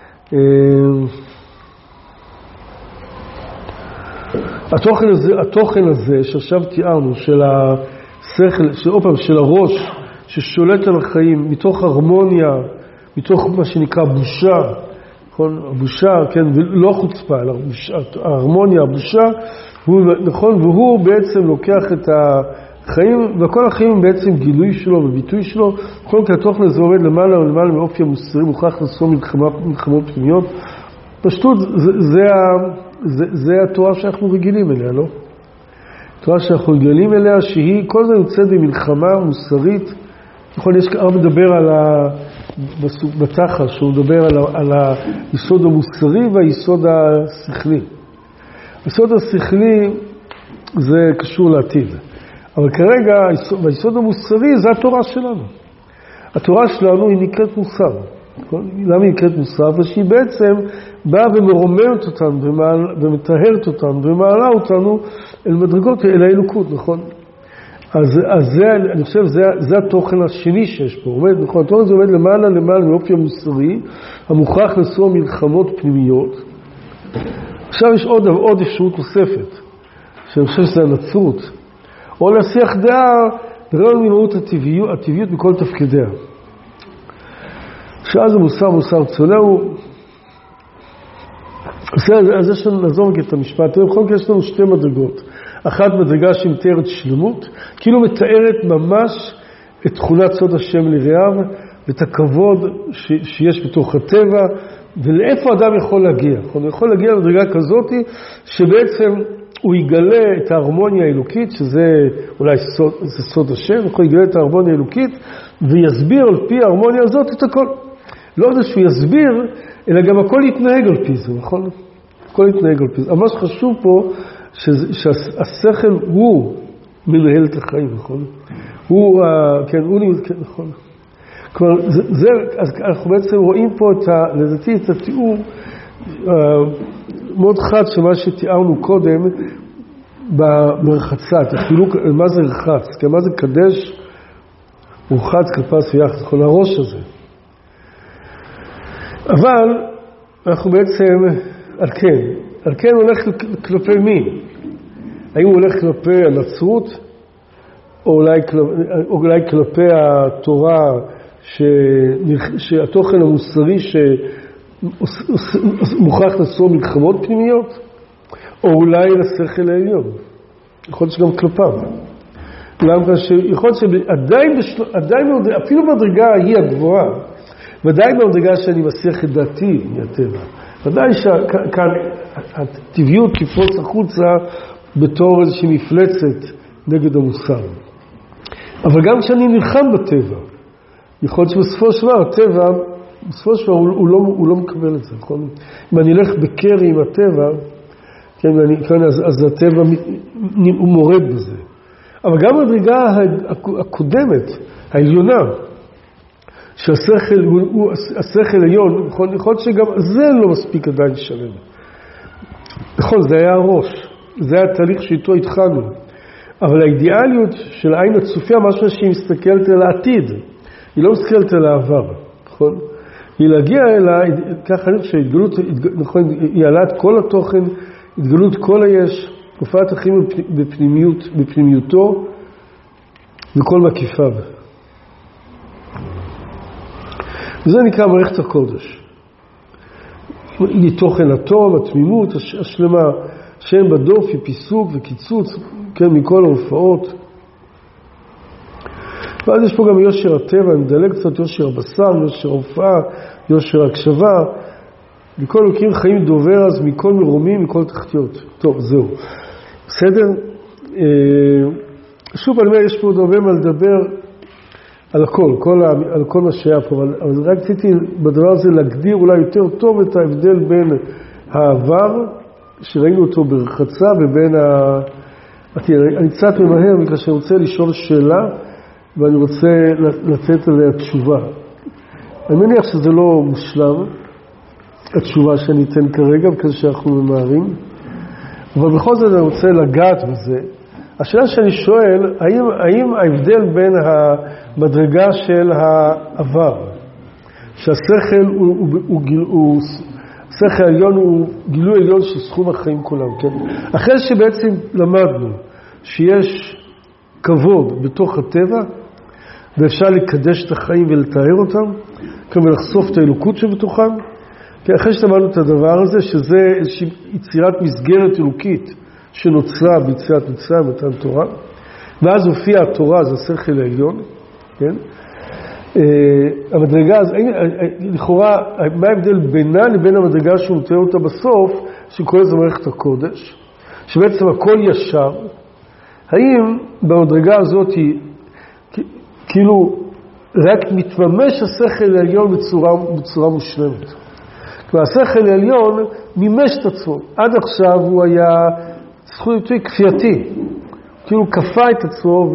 התוכן הזה שעכשיו תיארנו, של השכל, של הראש, ששולט על החיים, מתוך הרמוניה, מתוך מה שנקרא בושה, הבושה, כן, ולא חוצפה, אלא ההרמוניה, הבושה, נכון, והוא בעצם לוקח את החיים, וכל החיים הם בעצם גילוי שלו וביטוי שלו, כל כך התוכן הזה עומד למעלה ולמעלה מאופי המוסרי, מוכרח לעשות מלחמות פנימיות. פשטות, זה התורה שאנחנו רגילים אליה, לא? התורה שאנחנו רגילים אליה, שהיא כל זה יוצאת במלחמה מוסרית, נכון, יש הרבה מדבר על בתחל, שהוא מדבר על היסוד המוסרי והיסוד השכלי. היסוד השכלי זה קשור לעתיד. אבל כרגע, היסוד המוסרי זה התורה שלנו. התורה שלנו היא נקראת מוסר. למה היא נקראת מוסר? ושהיא בעצם באה ומרוממת אותנו, ומטהרת אותנו, ומעלה אותנו אל מדרגות, אל האלוקות, נכון? אז זה, אני חושב, זה התוכן השני שיש פה. נכון, התוכן הזה עומד למעלה מאופי המוסרי, המוכרח לשוא מלחמות פנימיות. עכשיו יש עוד אפשרות נוספת, שאני חושב שזה הנצרות. או להשיח דעה, דרענו ממהות הטבעיות מכל תפקידיה. שאז המוסר צולעו. אז יש לנו לעזור את המשפט. בכל כך יש לנו שתי מדרגות. אחת מדרגה שהיא מתארת שלמות, כאילו מתארת ממש את תכונת סוד השם לרעיו, ואת הכבוד שיש בתוך הטבע, ולאיפה אדם יכול להגיע. הוא יכול להגיע למדרגה כזאת, שבעצם הוא יגלה את ההרמוניה האלוקית, שזה אולי סוד השם, הוא יגלה את ההרמוניה האלוקית, ויסביר על פי ההרמוניה הזאת את הכל. לא יודע שהוא יסביר, אלא גם הכל יתנהג על פי זה, נכון? הכל יתנהג על פי זה. אבל מה שחשוב פה, שהשכל הוא מנהל את החיים, נכון? הוא, כן, נכון. כלומר, אז אנחנו בעצם רואים פה לדעתי את התיאור מאוד חד של מה שתיארנו קודם במרחצה, תחילו מה זה רחץ, כי מה זה קדש ורחץ כפס ויחס, כל הראש הזה. אבל אנחנו בעצם, על כן הולך כלפי מי? האם הוא הולך כלפי הנצרות, או אולי כלפי התורה, שהתוכן המוסרי שמוכרח לשוא מלחמות פנימיות, או אולי לשכל העליון. יכול להיות שגם כלפיו. יכול להיות שעדיין, אפילו במדרגה היא הגבוהה, ודאי במדרגה שאני מסיח את דעתי מהטבע. ודאי שכאן הטבעיות תפרוץ החוצה בתור איזושהי מפלצת נגד המוסר. אבל גם כשאני נלחם בטבע, יכול להיות שבסופו של דבר הטבע, בסופו של דבר הוא לא מקבל את זה, נכון? אם אני אלך בקרי עם הטבע, כן, אז הטבע הוא מורד בזה. אבל גם המדרגה הקודמת, העליונה, שהשכל הוא השכל העליון, יכול להיות שגם זה לא מספיק עדיין שלם. נכון, זה היה הראש, זה היה התהליך שאיתו התחלנו. אבל האידיאליות של העין הצופייה, משהו שהיא מסתכלת על העתיד, היא לא מסתכלת על העבר, נכון? היא להגיע אליי, ככה אני חושב שהתגלות, נכון, היא עלה את כל התוכן, התגלות כל היש, הופעת החיים בפנימיותו, וכל מקיפיו. וזה נקרא מערכת הקודש. היא תוכן התום, התמימות, השלמה, שאין בדופי, פיסוק וקיצוץ, כן, מכל ההופעות. ואז יש פה גם יושר הטבע, מדלג קצת יושר הבשר, יושר ההופעה, יושר הקשבה. מכל לוקים חיים דובר אז מכל מרומים, מכל תחתיות. טוב, זהו. בסדר? שוב, אני אומר, יש פה עוד הרבה מה לדבר על הכל, על כל מה שהיה פה, אבל רק רציתי בדבר הזה להגדיר אולי יותר טוב את ההבדל בין העבר, שראינו אותו ברחצה, ובין אני קצת ממהר, בגלל שאני רוצה לשאול שאלה, ואני רוצה לתת עליה תשובה. אני מניח שזה לא מושלם, התשובה שאני אתן כרגע, בכזה שאנחנו ממהרים, אבל בכל זאת אני רוצה לגעת בזה. השאלה שאני שואל, האם ההבדל בין המדרגה של העבר, שהשכל השכל העליון הוא גילוי עליון של סכום החיים כולם, כן? אחרי שבעצם למדנו שיש כבוד בתוך הטבע, ואפשר לקדש את החיים ולתאר אותם, כלומר לחשוף את האלוקות שבתוכם, כי אחרי שלמדנו את הדבר הזה, שזה איזושהי יצירת מסגרת אלוקית, שנוצרה ביציאת מצרים, מתן תורה, ואז הופיעה התורה, זה השכל העליון, כן? המדרגה, אז לכאורה, מה ההבדל בינה לבין המדרגה שהוא מתאר אותה בסוף, שקורא לזה מערכת הקודש, שבעצם הכל ישר, האם במדרגה הזאת כאילו רק מתממש השכל העליון בצורה מושלמת? כלומר, השכל העליון מימש את עצמו. עד עכשיו הוא היה זכותי כפייתי. כאילו כפה את עצמו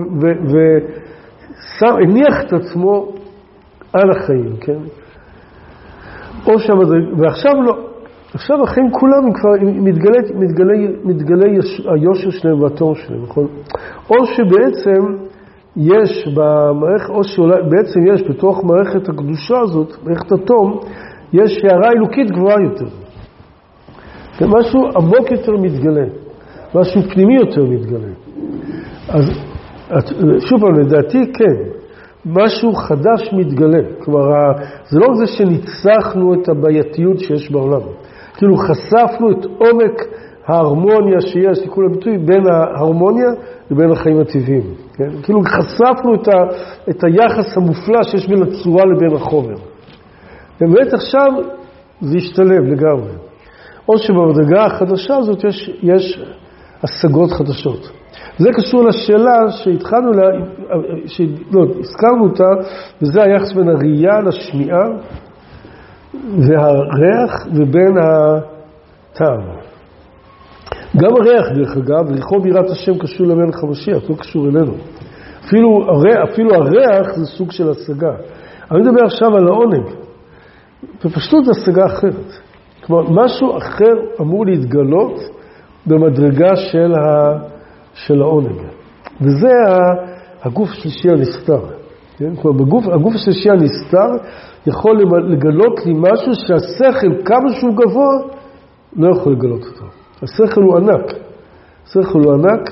והניח את עצמו על החיים, כן? ועכשיו לא. עכשיו החיים כולם כבר מתגלה היושר שלהם והתור שלהם, נכון? או שבעצם יש במערכת, או שבעצם יש בתוך מערכת הקדושה הזאת, מערכת התום, יש הערה אלוקית גבוהה יותר. משהו עמוק יותר מתגלה, משהו פנימי יותר מתגלה. אז שוב פעם, לדעתי כן, משהו חדש מתגלה. כלומר, זה לא זה שניצחנו את הבעייתיות שיש בעולם. כאילו חשפנו את עומק ההרמוניה שיש, תיקול הביטוי, בין ההרמוניה לבין החיים הטבעיים. כן? כאילו חשפנו את היחס המופלא שיש בין הצורה לבין החומר. באמת עכשיו זה ישתלב לגמרי. או שבמדרגה החדשה הזאת יש השגות חדשות. זה קשור לשאלה שהתחלנו הזכרנו אותה, וזה היחס בין הראייה לשמיעה והריח ובין הטעם. גם הריח, דרך אגב, ריחו ביראת השם קשור למלך המשיח, לא קשור אלינו. אפילו הריח זה סוג של השגה. אני מדבר עכשיו על העונג, ופשוט זה השגה אחרת. כלומר, משהו אחר אמור להתגלות במדרגה של העונג. וזה הגוף השלישי הנסתר. כן? כלומר, הגוף השלישי הנסתר יכול לגלות לי משהו שהשכל, כמה שהוא גבוה, לא יכול לגלות אותו. השכל הוא ענק. השכל הוא ענק,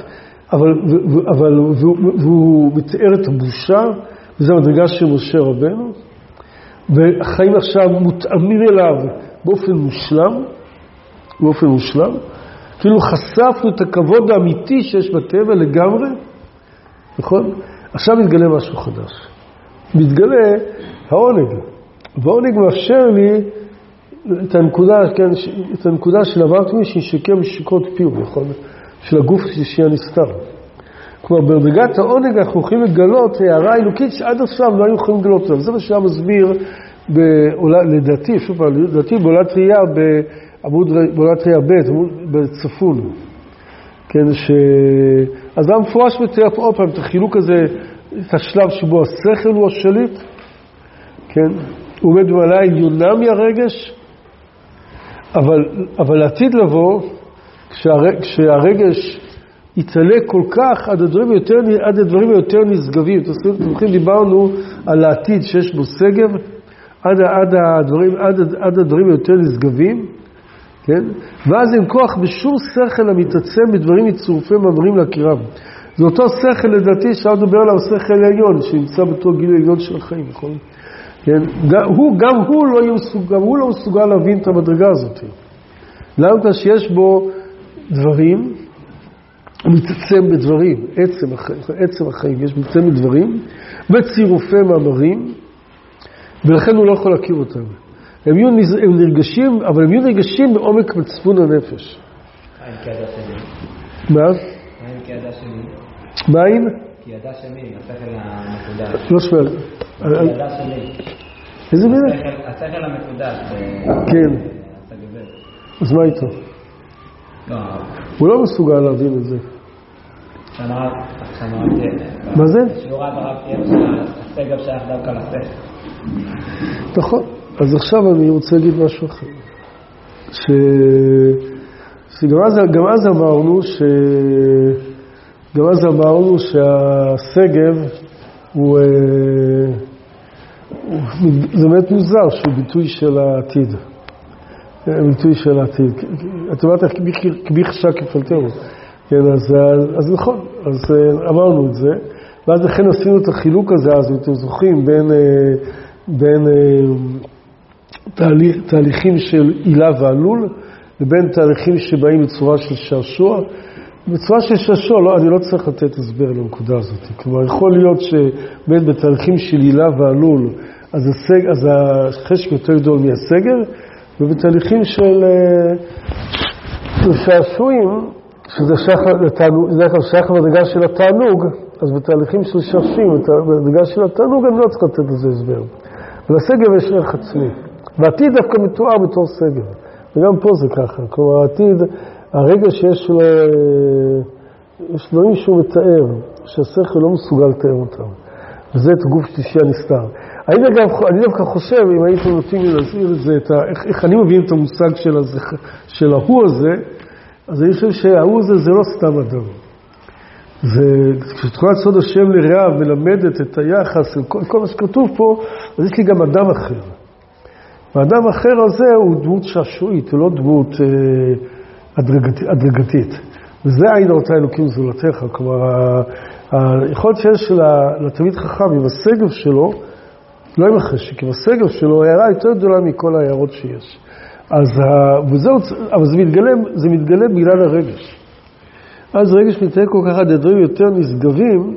והוא מתאר את הבושה, וזו המדרגה של משה רבנו, והחיים עכשיו מותאמים אליו באופן מושלם, כאילו חשפנו את הכבוד האמיתי שיש בטבע לגמרי, נכון? עכשיו מתגלה משהו חדש. מתגלה העונג. והעונג מאפשר לי את הנקודה של עברתי מי שישקר משיקות פיו, נכון? של הגוף השלישי הנסתר. כלומר, בדרגת העונג אנחנו יכולים לגלות הערה אלוקית שעד עכשיו לא היו יכולים לגלות אותה. וזה מה שהיה מסביר, לדעתי, בעולת ראייה, בעולת ראייה ב', בצפון. כן, אז זה המפורש מתאר עוד פעם את החילוק הזה, את השלב שבו השכל הוא השליט, כן, הוא עומד במעלה העליונה מהרגש, אבל לעתיד לבוא, כשהרגש יתעלה כל כך עד הדברים היותר נשגבים. אתם דיברנו על העתיד שיש בו סגב, עד הדברים היותר נשגבים, כן? ואז אין כוח בשום שכל המתעצם בדברים מצורפים מאמרים להכירם. זה אותו שכל לדעתי שאנחנו מדבר עליו, שכל העליון, שנמצא בתור גיל העליון של החיים, נכון? כן? גם הוא לא מסוגל להבין את המדרגה הזאת. למה שיש בו דברים, הוא מתעצם בדברים, עצם החיים, יש מתעצם בדברים, בצירופי מאמרים, ולכן הוא לא יכול להכיר אותם. הם נרגשים, אבל הם יהיו נרגשים בעומק מצפון הנפש. אין כידע שלי. מה? אין כידע שלי. מה אין? כידע שלי, השכל המקודש. לא שואל. כידע שלי. איזה מילה? השכל המקודש. כן. אז מה איתו? לא. הוא לא מסוגל להבין את זה. מה זה? שיעור הרב תהיה שהסגב שייך דווקא לשכל. נכון. אז עכשיו אני רוצה להגיד משהו אחר. גם אז אמרנו שהסגב הוא זה באמת מוזר שהוא ביטוי של העתיד. ביטוי של העתיד. את אומרת, כבי חשק כפלתרו. כן, אז נכון, אז אמרנו את זה, ואז לכן עשינו את החילוק הזה, אז אתם זוכרים, בין תהליכים של עילה ועלול, לבין תהליכים שבאים בצורה של שעשוע. בצורה של שעשוע, אני לא צריך לתת הסבר לנקודה הזאת. כלומר, יכול להיות שבאמת בתהליכים של עילה ועלול, אז החשק יותר גדול מהסגר, ובתהליכים של שעשועים, שזה שייך למדרגה של התענוג, אז בתהליכים של שעשועים, במדרגה של התענוג, אני לא צריך לתת לזה הסבר. ולסגר יש ערך עצמי. והעתיד דווקא מתואר בתור סגר. וגם פה זה ככה. כלומר, העתיד, הרגע שיש דברים שהוא מתאר, שהשכל לא מסוגל לתאר אותם. וזה את הגוף שלישי הנסתר. אני דווקא חושב, אם הייתם נוטים לי להסביר את זה, איך אני מבין את המושג של ההוא הזה, אז אני חושב שההוא הזה זה לא סתם אדם. וכשתכונת סוד השם לרעיו מלמדת את היחס, כל מה שכתוב פה, אז יש לי גם אדם אחר. והאדם האחר הזה הוא דמות שעשועית, הוא לא דמות הדרגתית. וזה עין אותה אלוקים זולתך. כלומר, היכולת שיש לתלמיד חכם עם הסגב שלו, לא עם החשק, עם הסגב שלו, הערה יותר גדולה מכל ההערות שיש. אבל זה מתגלה בגלל הרגש. אז רגש מתנהג כל כך עד הדברים יותר נשגבים,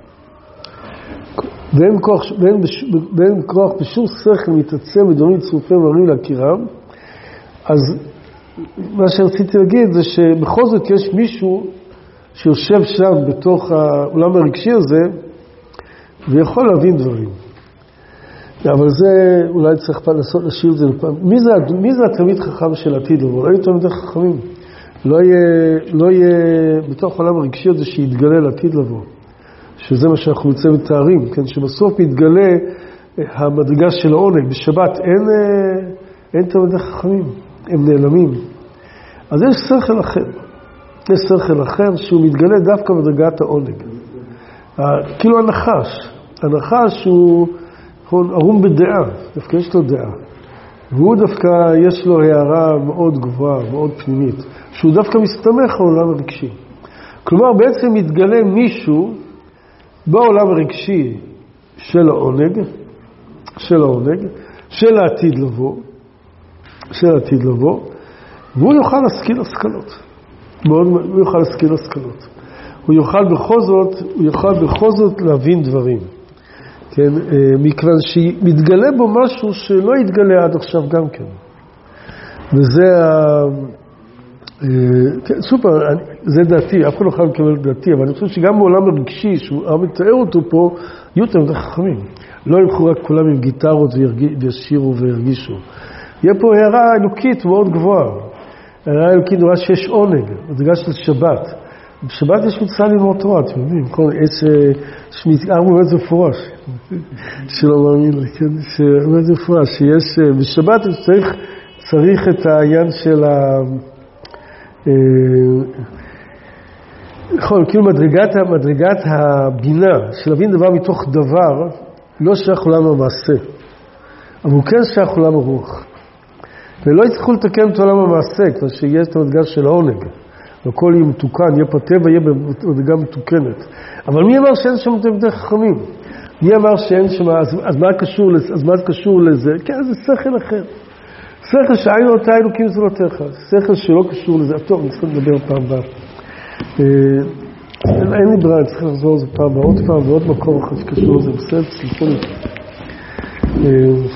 ואין כוח בשום שכל מתעצם ודברים צרופים מראים להכירם. אז מה שרציתי להגיד זה שבכל זאת יש מישהו שיושב שם בתוך העולם הרגשי הזה, ויכול להבין דברים. אבל זה אולי צריך להשאיר את זה לפעם. מי זה התלמיד חכם של עתיד לבוא? לא יהיו תלמידי חכמים. לא יהיה בתוך העולם הרגשי הזה שיתגלה לעתיד לבוא. שזה מה שאנחנו מתארים, כן? שבסוף מתגלה המדרגה של העונג. בשבת אין תלמידי חכמים, הם נעלמים. אז יש שכל אחר. יש שכל אחר שהוא מתגלה דווקא בדרגת העונג. כאילו הנחש הוא ערום בדעה, דווקא יש לו דעה. והוא דווקא יש לו הערה מאוד גבוהה, מאוד פנימית, שהוא דווקא מסתמך על העולם הרגשי. כלומר, בעצם מתגלה מישהו בעולם הרגשי של העונג, של העתיד לבוא, והוא יוכל להשכיל השכלות. הוא יוכל להשכיל השכלות. הוא יוכל בכל זאת להבין דברים. כן, מכיוון שמתגלה בו משהו שלא יתגלה עד עכשיו גם כן. וזה כן, סופר, זה דעתי, אף אחד לא יכול לקבל דעתי, אבל אני חושב שגם בעולם הרגשי, שהוא מתאר אותו פה, יהיו תלמידי חכמים. לא ילכו רק כולם עם גיטרות וישירו וירגישו. יהיה פה הערה אלוקית מאוד גבוהה. הערה אלוקית נורא שיש עונג, מדרגה של שבת. בשבת יש מצווה ללמוד תורה, אתם יודעים, באמת מפורש, שלא מאמין לי, כן, באמת מפורש, שיש, בשבת צריך את העניין של כאילו מדרגת הבינה, של להבין דבר מתוך דבר, לא שייך עולם המעשה, אבל הוא כן שייך עולם הרוח. ולא יצטרכו לתקן את עולם המעשה, כבר שיש את המדרגה של העונג. והכל יהיה מתוקן, יהיה פטבע, יהיה במדרגה מתוקנת. אבל מי אמר שאין שם תלמידי חכמים? מי אמר שאין שם, אז מה קשור לזה? כן, זה שכל אחר. שכל שעין אותה אלוקים זולתך. שכל שלא קשור לזה. טוב, אני צריך לדבר פעם הבאה. אין לי ברירה, אני צריך לחזור לזה פעם הבאה, עוד פעם ועוד מקום אחר שקשור לזה. בסדר, סליחה לי.